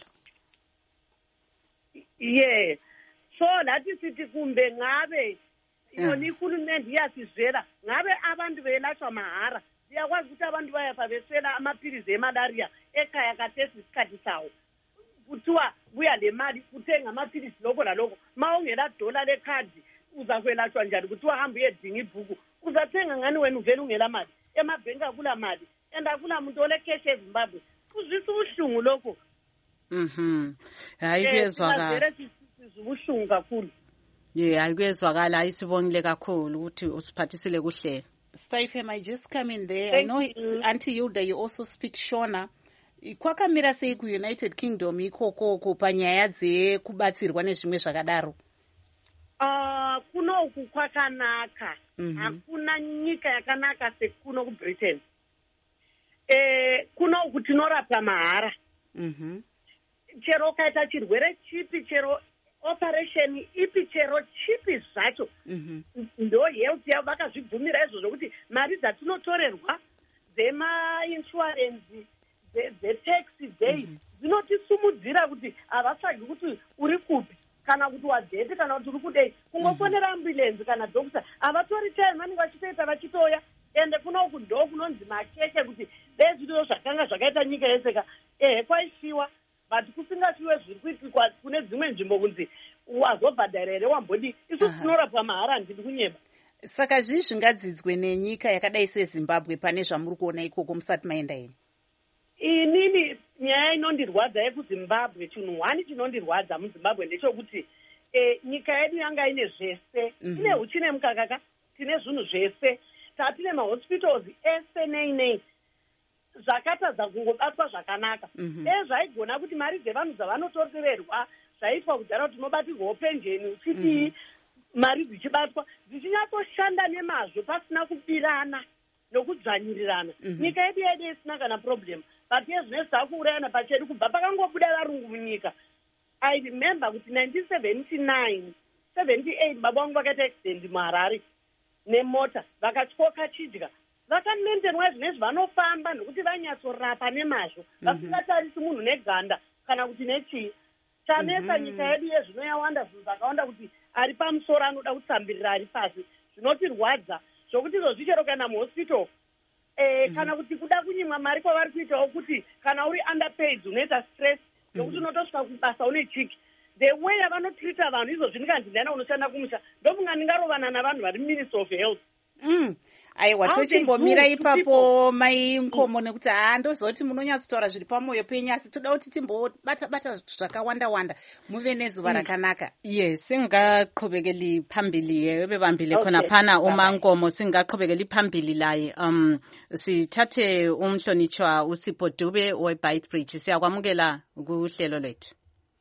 Yeah. So lathi sithi kumbe ngabe yona ihulumende iyasizwela ngabe abantu belashwa mahara siyakwazi ukuthi abantu bayafa besela amaphilizi emalaria ekhaya kathesi isikhathi sawo kuthiwa buya le mali kuthenga amaphilizi lokho lalokho ma ungela dola lekhadi uza kwelashwa njani kuthiwa hamba uyedinga ibhuku uzathenga ngani wena uvela ungela mali emabhenki akula mali and akula muntu olekheshi eZimbabwe kuzwisa ubuhlungu lokho.
Mhm. Hayi kuyezwakala.
Ubuhlungu kakhulu.
Yeah, hayi kuyezwakala. Hayi sibongile kakhulu ukuthi usiphathisile kuhlelo.
Saifem, I just come in there. Thank I know you. Auntie Hilda, you also speak Shona. Kwakamira sei ku-United Kingdom ikoko panyaya dzekubatsirwa nezvimwe zvakadaro?
Uh, kuno uku kwakanaka. Hakuna nyika yakanaka sekuno kuBritain. Eh, kuno uku tinorapwa mahara.
Mhm.
Chero ukaita chirwere chipi, chero operation ipi, chero chipi zvacho. Ndo health yavo vakazvibvumira izvo zvokuti mari dzatinotorerwa dzema-insurance dzetaxi day dzinotisimudzira kuti havatsvagi kuti uri kupi kana kuti wadhete kana kuti uri kudei kungofonera ambulenzi kana dokita havatori time vanenge vachitoita vachitoya ende kuno uku ndo kunonzi makeke kuti dei zvitiro zvakanga zvakaita nyika yeseka ehe kwaishiwa but kusingashiwe zviri kuitikwa kune dzimwe nzvimbo kunzi wazobhadhara here wambodi isu tinorapwa mahara handidi kunyeba.
Saka zvii zvingadzidzwe nenyika yakadai seZimbabwe pane zvamuri kuona ikoko musati maenda ino?
Inini nyaya inondirwadza yekuZimbabwe chinhu hwani chinondirwadza muZimbabwe ndechekuti eh, nyika yedu yanga ine zvese ine uchi nemukakaka tine zvinhu zvese tatine mahospitals ese nei nei zvakatadza kungobatwa zvakanaka dei zvaigona kuti mari dzevanhu dzavanotorerwa zvaitwa kudhara kuti tinobatirwawo penjeni uchidii mari dzichibatwa dzichinyatsoshanda nemazvo pasina kubirana nokudzvanyirirana nyika yedu yedu isina kana problem but yezvine zvakuurayana pachedu kubva pakangobuda varungu munyika. I remember kuti nineteen seventy-nine seventy-eight baba vangu vakaita accident muHarare nemota vakatyoka chidya vakamendenwa zvinezvi vanofamba nokuti vanyatsorapa nemazvo vasingatarisi munhu neganda kana kuti nechii chanesa nyika yedu yezvino yawanda zvinhu zvakawanda kuti ari pamusoro anoda kutsambirira ari pasi zvinotirwadza zvokuti izvozvichero kana muhospital eh, kana kuti kuda kunyimwa mari kwavari kuitawo kuti kana uri underpaid unoita stress nokuti unotosvika kubasa une chiki the way yavanotrita vanhu izvozvi ndikandindana unoshanda kumusha ndomunga ndingarovana navanhu vari ministry of health.
Mm. Aiwa tochimbomira ipapo mai Nkomo nekuti handozoti munonyatsotaura zviri pamwoyo penyu asi toda kuti timbobata bata zvakawanda wanda muve nezuva rakanaka.
Yes, singaqhubekeli phambili ebebambile khona phana uma Nkomo singaqhubekeli phambili laye. Um sithathe umhlonitshwa uSipho Dube weBeitbridge siyakwamukela kuhlelo lethu.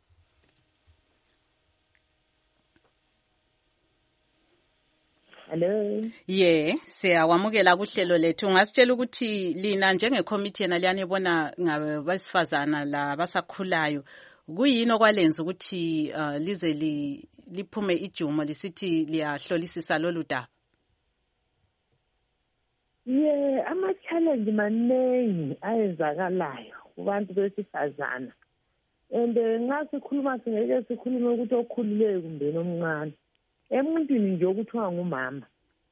Hello.
Yeah, siyawamukela kuhlelo lethu. Ungasitshela ukuthi lina njengecommittee yena liyani bona ngabasifazana la basakhulayo kuyini okwalenza ukuthi uh, lize li liphume ijumo lisithi liyahlolisisa lolu daba?
Yeah, ama challenge maningi ayenzakalayo kubantu besifazana. And nxa sikhuluma singeke sikhulume ukuthi okhulileyo kumbe nomncane. Emuntwini nje okuthiwa ngumama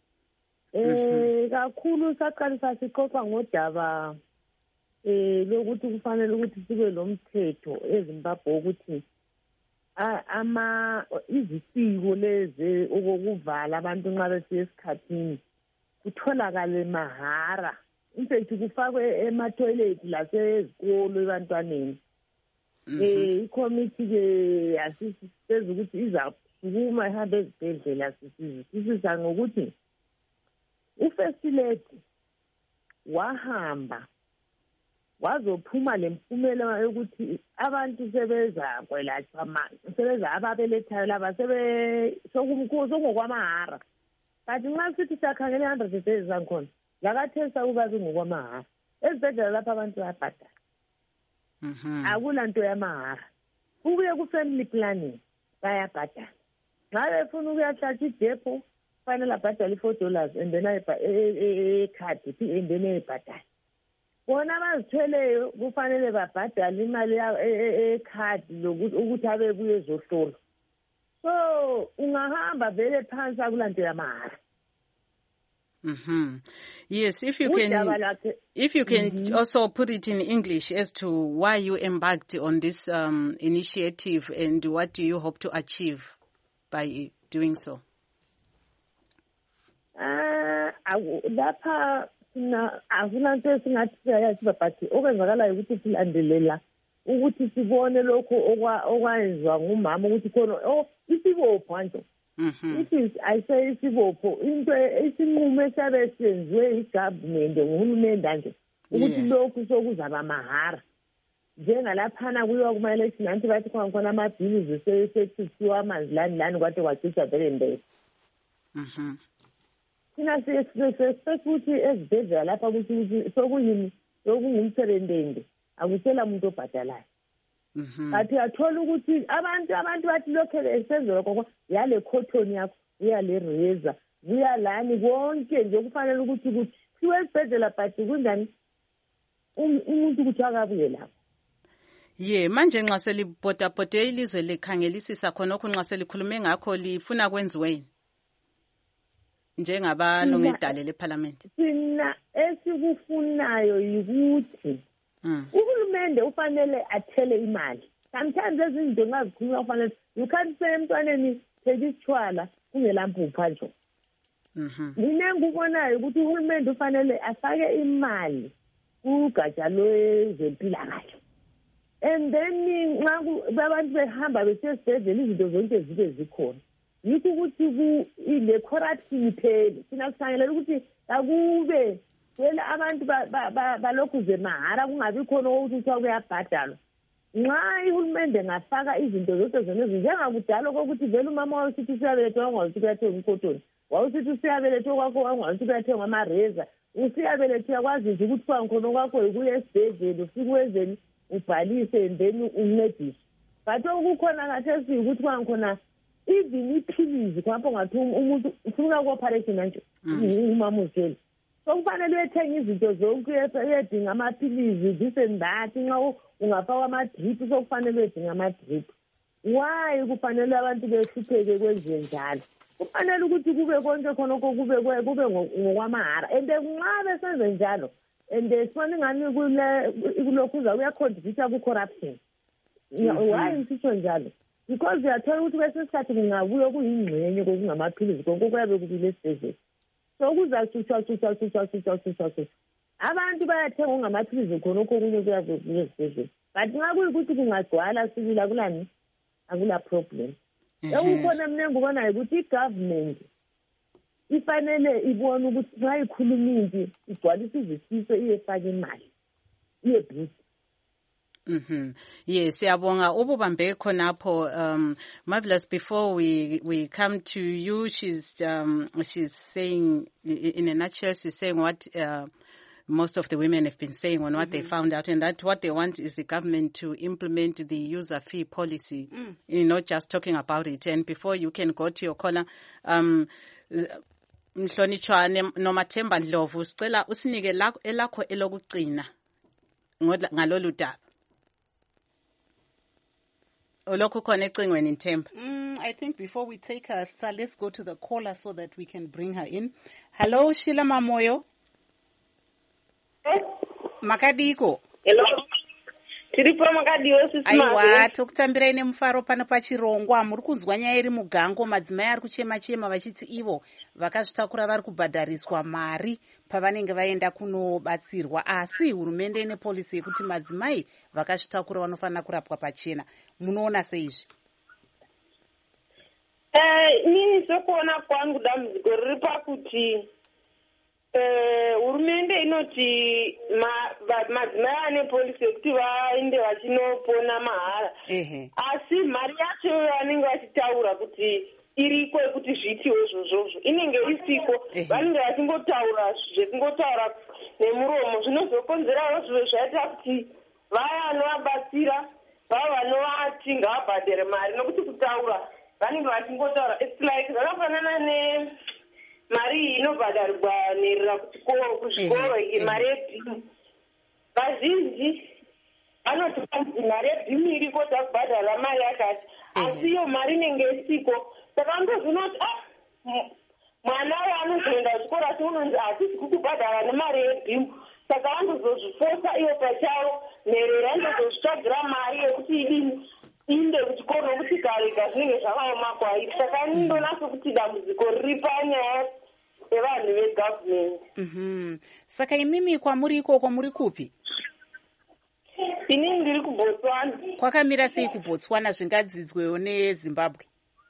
eh kakhulu saqalisa sixoxa ngodaba eh lokuthi kufanele ukuthi sibe lomthetho eZimbabwe ukuthi ama izisiko lezi okuvala abantu nxa besiya esikhathini kutholakale mahara. In fact kufakwe ema-toilet lasezikolo ebantwaneni. Eh i-committee ke asisizeza ukuthi izasukuma ihambe ezibhedlela sisizisa ngokuthi u-first lady wahamba wazophuma lempumela yokuthi abantu sebeza kwelatshwa manje sebeza ababelethayo laba sebe sokumkhosi ngokwamahara. Kanti nxa sithi siyakhangela i-hundred days zakhona lakathesa ukuba kungokwamahara ezibhedlela lapha abantu bayabhadala. Akula nto yamahara. Kubuye ku-family planning bayabhadala. Nxa befuna ukuyahlatshwa idepo kufanele abhadale i-four dollars and then ekhadi and then eyibhadala. Bona abazithweleyo kufanele babhadale imali ekhadi ukuthi abebuye ezohlolwa. So ungahamba vele phansi akulanto yamahara.
Mm-hmm. Yes, if you can, if you can mm-hmm. also put it in English as to why you embarked on this um, initiative and what do you hope to achieve by doing so?
Uh, lapha na akuna nto esingathi siyayaziba but okwenzakalayo ukuthi silandelela ukuthi sibone lokho okwayenziwa ngumama ukuthi khona oh isibopho nje. It is I say isibopho into isinqumo esabe senziwe igovernment nguhulumende nje ukuthi lokhu sokuzaba mahara. Njengalaphana kuyiwa kuma election anti bathi khona amabhizi sesethisiwa amanzi lani lani kwade kwacitsha vele mbele.
Mhm.
Sina sesekuthi ezibhedlela lapha ukuthi sokuyini sokungumserendende akusela umuntu obhadalayo. Athi athola ukuthi abantu abantu bathi lokho esenzela kokho yale cotton yakho uyale razor uyalani konke nje kufanele ukuthi kuthi siwesibhedlela but kunjani umuntu ukuthi akabuye lapho.
Ye manje nxa selibhodabhode ilizwe likhangelisisa khonokho nxa selikhulume ngakho lifuna kwenziweni njengabalungu edale leParliament.
Sina esikufunayo yikuthi uhulumende ufanele athele imali. Sometimes ezinto ngazikhuluma ufanele you can't say emntwaneni take isitshwala kungelampupha nje.
Mhm.
Mina ngikubonayo ukuthi uhulumende ufanele afake imali kugatsha lwezempilakahle. And then nxa abantu behamba besesibhedlela izinto zonke zibe zikhona. Yikho ukuthi ku ile corruption iphele. Sina kusangelela ukuthi akube vele abantu balokhu zemahara kungabi khona ukuthi kuthiwa kuyabhadalwa. Nxa ihulumende ngafaka izinto zonke zonezi njengakudala kokuthi vele umama wawusithi usiyabelethwa wangawusithi kuyathenga umkotoni wawusithi usiyabelethwa kwakho wangawusithi kuyathenga amareza usiyabelethwa yakwazi nje ukuthi kwa khona kwakho yikuya esibhedlela ufike wenzeni ubhalise and then uncedise. But okukhona ngathi ukuthi kwa khona even iphilizi kwapho ngathi umuntu ufuna uku-operation nje umama uzele. So kufanele uyethenga izinto zonke uyedinga amaphilizi this and that nxa ungafaka ama-drip so kufanele uyedinga ama-drip. Why kufanele abantu behlupheke kwenziwe njalo? Kufanele ukuthi kube konke khonokho kube kube ngokwamahara and nxa besenze njalo and sibona ingani kulokhu uyacontribute ku-corruption. Why ngisitsho njalo? Because uyathola ukuthi kwesinye isikhathi kungabuye kuyingxenye kokungamaphilizi konke kuyabe kubile esibhedlela. So kuzacutshwa cutshwa cutshwa cutshwa cutshwa cutshwa abantu bayathenga ngamaphilizi khonokho okunye kuyabe kubile esibhedlela. But nxa kuyikuthi kungagcwala sibila kulani akula problem. Ekukhona mina ngibona ukuthi i-government ifanele ibone ukuthi nxa ikhuluma impi igcwalisa izisiso iyefaka imali iyeboost.
Mhm. Yes, siyabonga ububambe khonapho. Um Marvelous, before we we come to you, she's um she's saying in a nutshell, she's saying what uh, most of the women have been saying on what mm-hmm. they found out, and that what they want is the government to implement the user fee policy, mm. you know, just talking about it. And before you can go to your caller, um Mhlonitshwane noMathemba Ndlovu sicela usinike elakho elokugcina ngalolu daba.
Mm, I think before we take her, sir, let's go to the caller so that we can bring her in. Hello, Sheila Mamoyo. Makadiko.
Hello.
tiripo makadiwa
aiwa tokutambirai nemufaro pano pachirongwa. Muri kunzwa nyaya iri mugango, madzimai ari kuchema chema vachiti ivo vakazvitakura vari kubhadhariswa mari pavanenge vaenda kunobatsirwa, asi hurumende ine polisi yekuti madzimai vakazvitakura vanofanira kurapwa pachena. Munoona seizvi?
Inini sekuona kwangu dambudziko riri pakuti hurumende inoti madzimai ane polisi yekuti vaende vachinopona mahara, asi mari yacho vanenge vachitaura kuti iriko yekuti zviitiwe izvozvozvo inenge isiko. Vanenge vachingotaura zvekungotaura nemuromo, zvinozokonzerawo zvimwe zvaita kuti vaya vanovabatsira vava vanovati ngavabhadhere mari nokuti kutaura vanenge vachingotaura. It's like zvakafanana ne mari inobhadharwa nerera kuzvikoro iyi mari yebhimu. Vazhinji vanoti vanzi mari yebhimu iriko takubhadhara mari yakati, asi iyo mari inenge isiko. Saka ndozvinoti mwana waanozoenda kuchikoro asi unonzi hatisi kukubhadhara nemari yebhimu. Saka vandozozvifosa iyo pachavo nerera ndozozvitsvagira mari yekuti idini inde kuchikoro nokuti kare zvinenge zvakaoma kwairi. Saka ndonatso kuti dambudziko riri panyaya yevanhu vegavhumendi.
Saka imimi kwamuri ikoko muri kupi?
Inini ndiri kuBotswana.
Kwakamira sei kuBotswana zvingadzidzwewo neZimbabwe?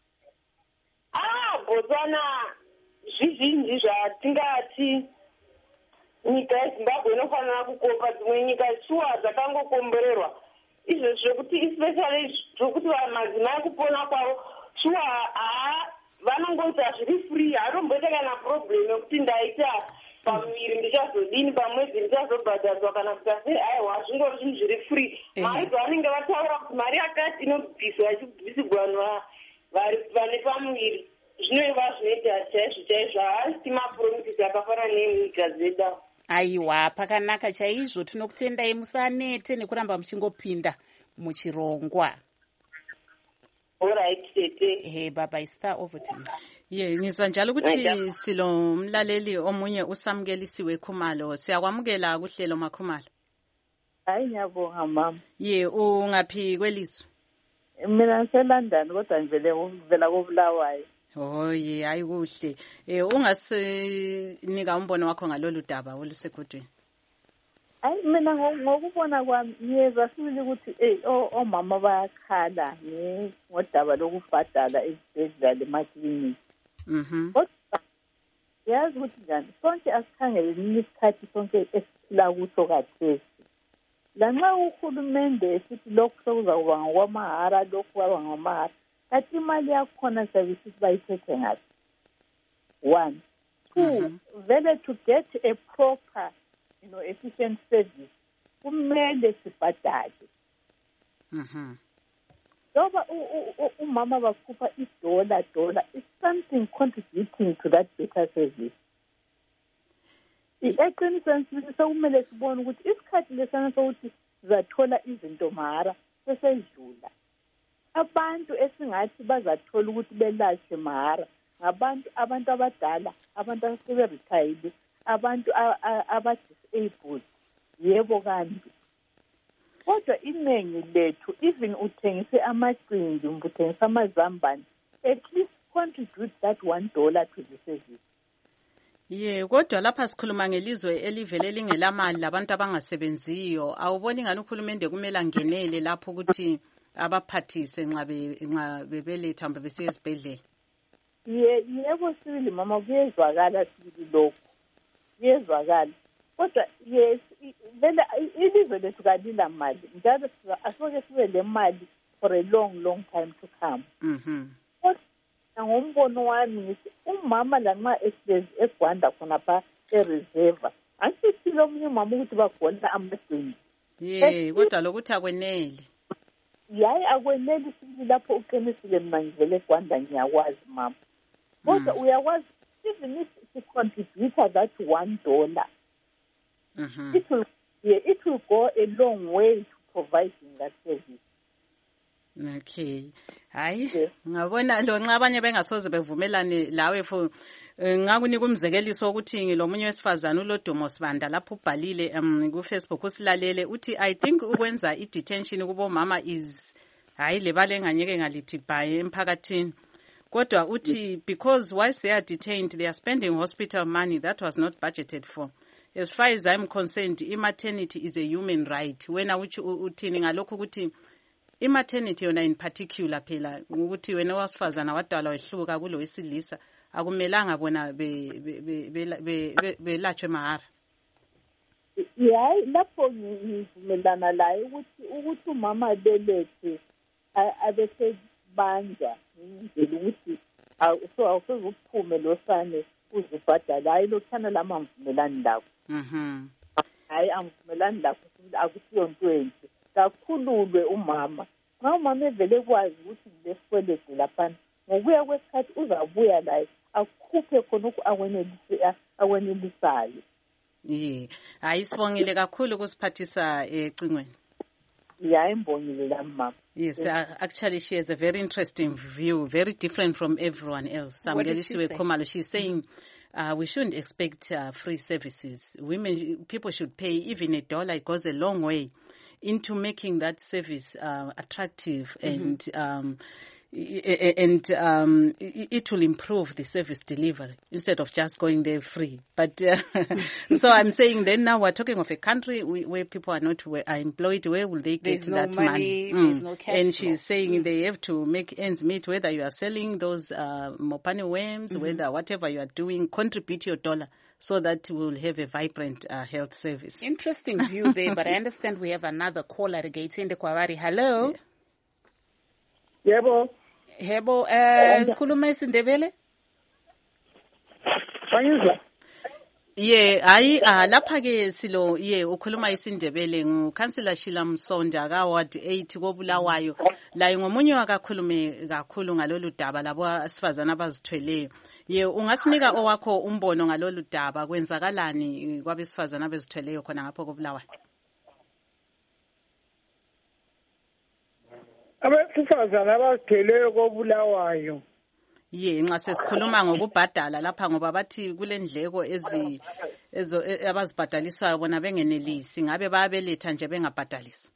Ah, Botswana zvizhinji zvatingati nyika yeZimbabwe inofanira kukopa dzimwe nyika shuwa dzakangokomborerwa. Izvo zvekuti especially zvokuti madzimai kupona kwavo shuwa haa vanongoita zviri free, hatomboita kana problem yekuti ndaita pamuviri ndichazodini pamwedzi ndichazobhadhariswa kana kuita sei. Aiwa zvingori zvinhu zviri free. Mari dzavanenge vataura kuti mari yakati inobviswa ichibvisirwa vanhu vane pamuviri zvinova zvinoita chaizvo chaizvo. Haasi mapromises akafanana nenyika dzedu.
Aiwa, pakanaka chaizvo. Tinokutendai, musanete nekuramba muchingopinda muchirongwa.
Alright, tete.
Hey, baba, star over to you.
Ye, ngizwa njalo ukuthi silo mlaleli omunye usamkelisiwe Khumalo. Siyakwamukela kuhlelo maKhumalo.
Hayi ngiyabonga mama.
Ye, ungaphi kwelizwe?
Mina ngiseLondon kodwa ngivele ngivela koBulawayo.
Oh ye, hayi kuhle. Eh ungasinika umbono wakho ngalolu daba olusekudweni?
Hayi mina ngokubona kwami ngiyeza sibili ukuthi eh omama bayakhala ngodaba lokubhadala ezibhedlela emaklinikhi.
Mhm.
Yazi ukuthi njani sonke asikhangele isikhathi sonke esiphila kuso kathesi. Lanxa uhulumende esithi lokhu sokuzakuba ngokwamahara lokhu kwaba ngamahara, kathi imali yakhona services bayithethe ngathi. One. Two, vele to get a proper, you know, efficient service, kumele sibhadale.
Mhm.
Ngoba umama bakhupha idola dola is something contributing to that better service. Eqinisweni sokumele sibone ukuthi isikhathi lesana sokuthi sizathola izinto mahara sesedlula. Abantu esingathi bazathola ukuthi belashwe mahara ngabantu abantu abadala, abantu aseberetired, abantu aba-disabled. Yebo kanti. Kodwa iningi lethu even uthengise amaqindi, uthengise amazambane, at least contribute that one dollar to the service.
Ye, kodwa lapha sikhuluma ngelizwe elivele lingelamali labantu abangasebenziyo. Awuboni ngani ukhulumende kumele angenele lapho ukuthi abaphathise nxa nxa bebeletha mbe besiya esibhedlela?
Ye, yebo sibili mama kuyezwakala sibili lokho. Kuyezwakala. Kodwa yes, vele ilizwe lethu kalila mali. Njalo asoke sibe le mali for a long long time to come.
Mhm.
Ngombono wami ngithi umama lanxa ehlezi eGwanda khona pha ereserve angithi lo munye umama ukuthi bagona amadini.
Ye, kodwa lokuthi akwenele.
Yayi akweneli sibili lapho uqinisile mina ngivele eGwanda ngiyakwazi mama. Kodwa uyakwazi even if you contribute that one dollar.
Mhm.
It will yeah, it will go a long way to providing that service.
Okay. Hayi, ngabona lo nxa abanye bengasoze bevumelane lawe for ngakunika umzekeliso ukuthi ngilomunye wesifazana uLodumo Sibanda lapho ubhalile um ku Facebook usilalele uthi I think ukwenza I detention kubo mama is hayi lebale enganyeke ngalithi bhaye emphakathini. Kodwa uthi because whilst they are detained they are spending hospital money that was not budgeted for. As far as I'm concerned, maternity is a human right. Wena uthini ngalokho ukuthi maternity yona in particular phela ukuthi wena wasifazana wadala wehluka kulo wesilisa akumelanga bona belatshwe mahara.
Hayi lapho ngivumelana laye ukuthi ukuthi umama belethe abese banjwa ngizela ukuthi so awusoze uphume losane uzubhadala hayi lokhana lama mvumelani lakho.
Mhm.
Hayi amvumelani lakho akusiyo into enhle. Kakhululwe umama. Nxa umama evele kwazi ukuthi lesikwelede lapha ngokuya kwesikhathi uzabuya la akhuphe khona uku awenelisa awenelisayo.
Yeah. Hayi sibongile kakhulu kusiphathisa ecingweni.
Yeah, imbongile la mama.
Yes, uh, actually she has a very interesting view, very different from everyone else. Samgelisiwe Khumalo, she's saying uh, we shouldn't expect uh, free services. Women, people should pay even a dollar. It goes a long way into making that service uh, attractive mm-hmm. and um, and um, it will improve the service delivery instead of just going there free. But uh, so I'm saying then now we're talking of a country where people are not are employed. Where will they get
there's no
that
money?
money?
There's mm. no cash
And
flow.
she's saying mm. they have to make ends meet. Whether you are selling those uh, mopane worms, mm-hmm. whether whatever you are doing, contribute your dollar so that we will have a vibrant uh, health service.
Interesting view there, but I understand we have another caller. Gaitende Kwavari. Hello.
Yebo.
Hebo, uh, khuluma isindebele?
Ayizwa.
Yeah, hayi ah lapha ke silo yeah ukhuluma isindebele nguCouncillor Sheila Msonda ka Ward eight koBulawayo. La ngomunye wakakhulume kakhulu ngalolu daba labo asifazana abazithweleyo. Ye ungasinika owakho umbono ngalolu daba kwenzakalani kwabesifazana abazithweleyo khona ngapho koBulawayo?
Abesifazana abazithweleyo koBulawayo.
Ye nxa sesikhuluma ngokubhadala lapha ngoba bathi kulendleko ezi ezo abazibhadaliswayo bona bengenelisi ngabe bayabeletha nje bengabhadalisi.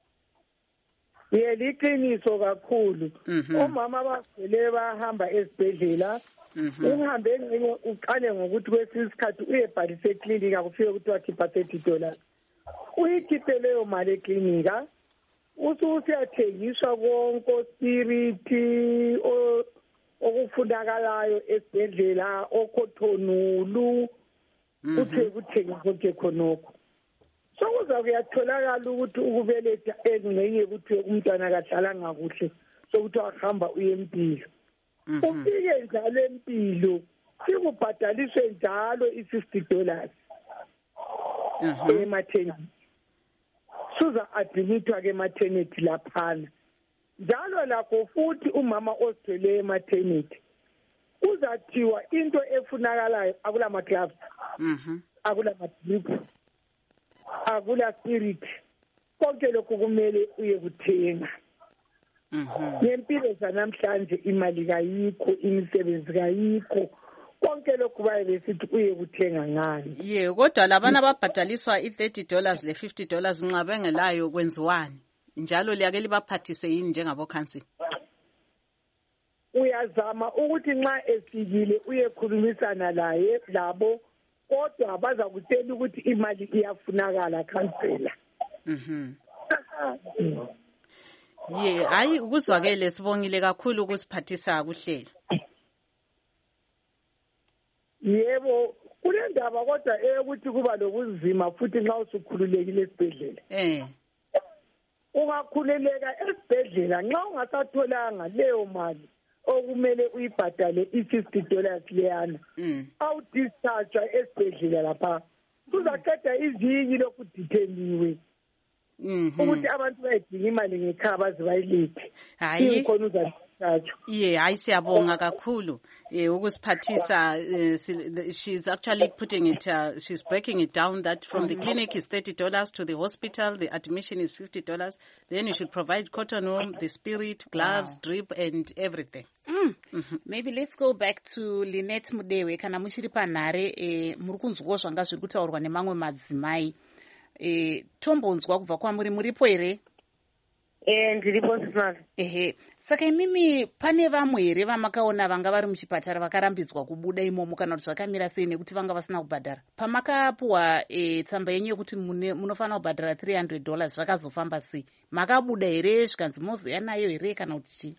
Ye liqiniso kakhulu. Omama abazithweleyo bahamba esibhedlela. Uhambe ngene uqale ngokuthi kwesinye isikhathi uyebhalisa eklinika kufike ukuthi wakhipha thirty dollars. Uyikhiphe leyo mali eklinika. Usuyathengiswa konke spiriti okufunakalayo esibhedlela okhothonulu uthe kuthenge konke khonokho. Sokuza kuyatholakala ukuthi ukubeletha engcenye ukuthi umntwana akadlalanga kuhle sokuthi ahamba uye empilo. Ufike njalo empilo sikubhadaliswe njalo i-fifty dollars. Emathenini. Suza admitwa ke maternity laphana. Njalo lakho futhi umama ozithwele ematernity. Uzathiwa into efunakalayo akula ma gloves.
Mhm.
Akula ma drip. Akula spirit. Konke lokho kumele uye kuthenga.
Mhm.
Ngempilo zanamhlanje imali kayikho, imisebenzi kayikho. Konke lokho baye besithi uye kuthenga ngani.
Ye kodwa labana ababhadaliswa i-thirty dollars le fifty dollars nxa bengelayo kwenziwani njalo liyake libaphathise yini njengabo council?
Uyazama ukuthi nxa efikile uyekhulumisana laye labo kodwa baza kutshela ukuthi imali iyafunakala council.
Mhm. Ye hayi ukuzwakele sibongile kakhulu ukusiphathisa kuhlela.
Yebo kulendaba kodwa eyokuthi kuba lokuzima futhi nxa usukhululekile esibhedlela.
Eh.
Ungakhululeka esibhedlela nxa ungasatholanga leyo mali okumele uyibhadale i-fifty dollars leyana.
Mm.
Awudischarge esibhedlela lapha. Uzaqeda iviki lokuditheniwe.
Mhm.
Ukuthi abantu bayidinga imali ngekhaya baze bayilethe.
Hayi.
Inkhona
Yeah, hayi siyabonga kakhulu. Eh ukusiphathisa she's actually putting it uh, she's breaking it down that from the clinic is thirty dollars to the hospital the admission is fifty dollars. Then you should provide cotton wool, the spirit, gloves, wow. drip and everything.
Mm. Mm-hmm. Maybe let's go back to Lynette Mudewe. Kana muchiri panhare eh, muri kunzwawo zvanga zviri kutaurwa nemamwe madzimai. Eh, tombonzwa kubva kwamuri, muripo here?
Eh, ndiripo sisana.
Ehe. Saka imimi pane vamwe here vamakaona vanga vari muchipatara vakarambidzwa kubuda imomo kana kuti zvakamira sei nekuti vanga vasina kubhadhara? Pamakapuwa eh, tsamba yenyu yekuti munofanira kubhadhara three hundred dollars zvakazofamba sei? Makabuda here zvikanzi mozoya nayo here kana kuti chii?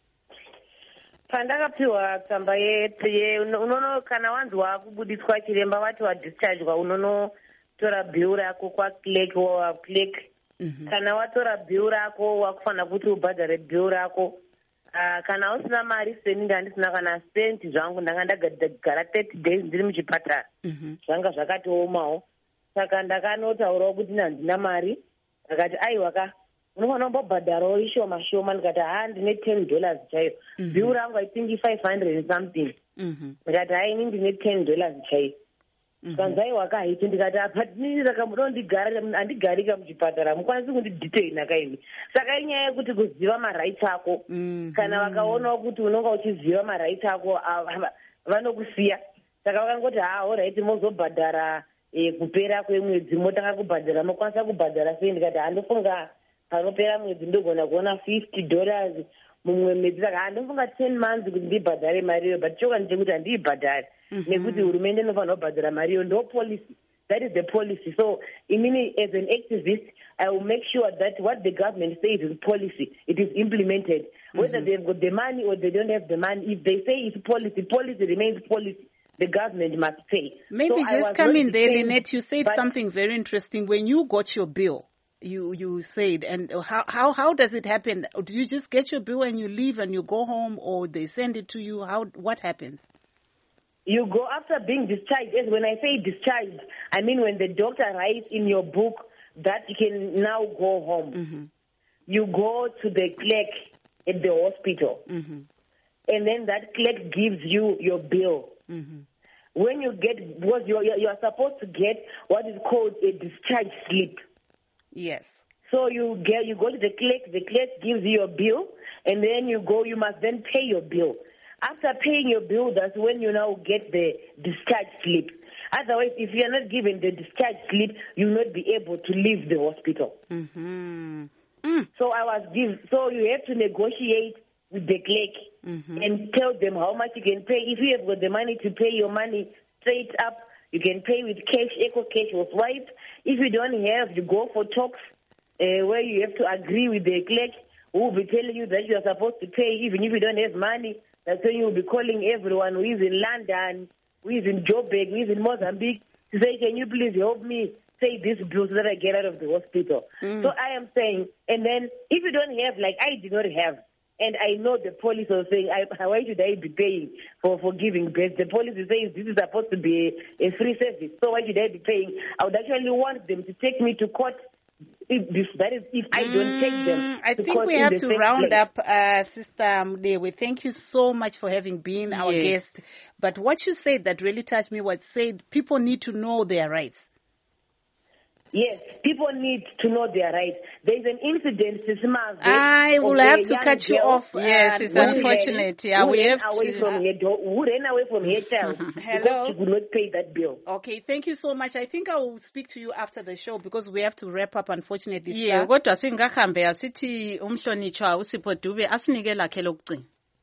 Pandakapiwa tsamba ye unono kana wanzwa kubudiswa chiremba vati wadischargewa unonotora bill rako kwaclerk wa clerk. Mm-hmm. Kana watora bill rako wakufana kuti ubhadhare bill rako. Uh, kana usina mari seni ndandisina kana cent zvangu ndanga ndagara thirty days ndiri muchipatara. Mm-hmm. Zvanga zvakatoomawo. Saka ndakanotaurawo kuti ndandina mari. Akati aiwa ka unofanira kumbobhadharawo ishoma shoma ndikati haa ndine ten dollars chaiyo. Mm-hmm. Bill rangu I think five hundred and something. Mm-hmm. Ndikati haa ini ndine ten dollars chaiyo. Kanzaiwa kaiti ndikati apatini saka mudo ndigara andigari kamuchipatara mukwanisi kundidetaina kaini. Saka inyaya yekuti kuziva marights ako. Kana vakaonawo kuti unonga uchiziva marights ako vanokusiya. Saka vakangoti haa alright mozobhadhara kupera kwemwedzi motanga kubhadhara mokwanisa kubhadhara sei ndikati handofunga panopera mwedzi ndogona kuona fifty dollars mumwe mwedzi saka handofunga ten months kuti ndibhadhare mariyo but choka ndechekuti handiibhadhare. Mm-hmm. Nekuti hurumende inofanira kubhadhara mariyo ndo policy. That is the policy. So imini as an activist I will make sure that what the government says is policy, it is implemented. Mm-hmm. Whether they've got the money or they don't have the money, if they say it's policy, policy remains policy. The government must pay.
Maybe so just come in there, Lynette. You said something very interesting. When you got your bill, you you said, and how how how does it happen? Do you just get your bill and you leave and you go home, or they send it to you? How what happens?
You go after being discharged. Yes, when I say discharged, I mean when the doctor writes in your book that you can now go home. Mm-hmm. You go to the clerk at the hospital, mm-hmm. and then that clerk gives you your bill. Mm-hmm. When you get, because you you are supposed to get what is called a discharge slip.
Yes.
So you get you go to the clerk. The clerk gives you your bill, and then you go. You must then pay your bill. After paying your bill, that's when you now get the discharge slip. Otherwise, if you are not given the discharge slip, you will not be able to leave the hospital. Mm-hmm. Mm. So I was give. So you have to negotiate with the clerk mm-hmm. and tell them how much you can pay. If you have got the money to pay your money straight up, you can pay with cash, eco cash or swipe. If you don't have, you go for talks uh, where you have to agree with the clerk who will be telling you that you are supposed to pay even if you don't have money. That's when you will be calling everyone who is in London, who is in Joburg, who is in Mozambique to say, can you please help me pay this bill so that I get out of the hospital? Mm. So I am saying, and then if you don't have, like I did not have, and I know the police are saying, I, why should I be paying for, for giving birth? The police says this is supposed to be a, a free service. So why should I be paying? I would actually want them to take me to court. If this, that is, if I don't take them.
I think we have to round place. up, uh, Sister Mudewe. Thank you so much for having been our yes. guest. But what you said that really touched me was said people need to know their rights.
Yes, people need to know their rights. There is an incident, Sisima.
I will have to cut you off.
Yes, it's unfortunate. Yeah, we have
away
to.
From her do- who ran away from her child
Hello.
She could not pay that bill.
Okay, thank you so much. I think I will speak to you after the show because we have to wrap up, unfortunately.
Yeah, kodwa singahambe asithi umhlonitshwa uSipho Dube asinike lakhe lokucinga.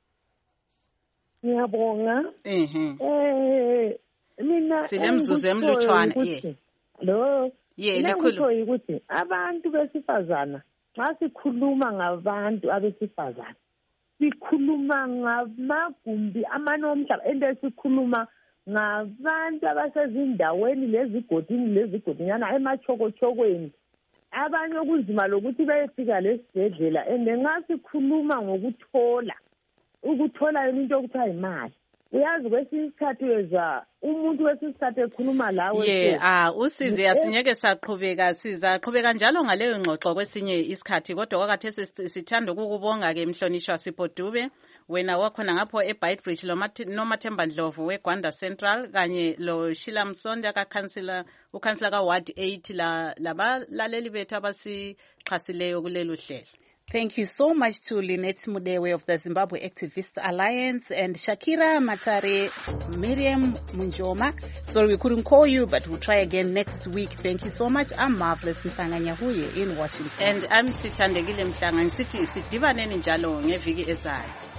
Ngiyabonga.
Mhm.
Eh mina
silemzuzu emlutshwana yeah.
Lo
Yeah, likhulu
ukuthi abantu besifazana xa sikhuluma ngabantu abesifazana sikhuluma ngamagumbi amanomhlaba ende sikhuluma ngabantu abasezindaweni lezigodini lezigodinyana emachokochokweni abanye okunzima lokuthi bayefika lesibhedlela ende nxa sikhuluma ngokuthola ukuthola into okuthiwa imali uyazi kwesinye isikhathi uyezwa umuntu kwesinye isikhathi ekhuluma lawe
ye ah usize asingeke saqhubeka sizaqhubeka njalo ngaleyo ngxoxo kwesinye isikhathi kodwa kwakathe sithanda ukukubonga ke Mhlonishwa Sipho Dube wena wakhona ngapho eBeitbridge noMathemba Ndlovu weGwanda Central kanye lo Sheila Msonda ka councillor ukansela ka Ward eight la labalaleli bethu abasixhasileyo kulelo hlelo.
Thank you so much to Lynette Mudewe of the Zimbabwe Activist Alliance and Shakira Matare, Miriam Munjoma. Sorry we couldn't call you, but we'll try again next week. Thank you so much. I'm Marvelous Mhlanga-Nyahuye in Washington.
And I'm Sithandekile Mhlanga. Ngithi sidibane njalo ngeviki ezayo.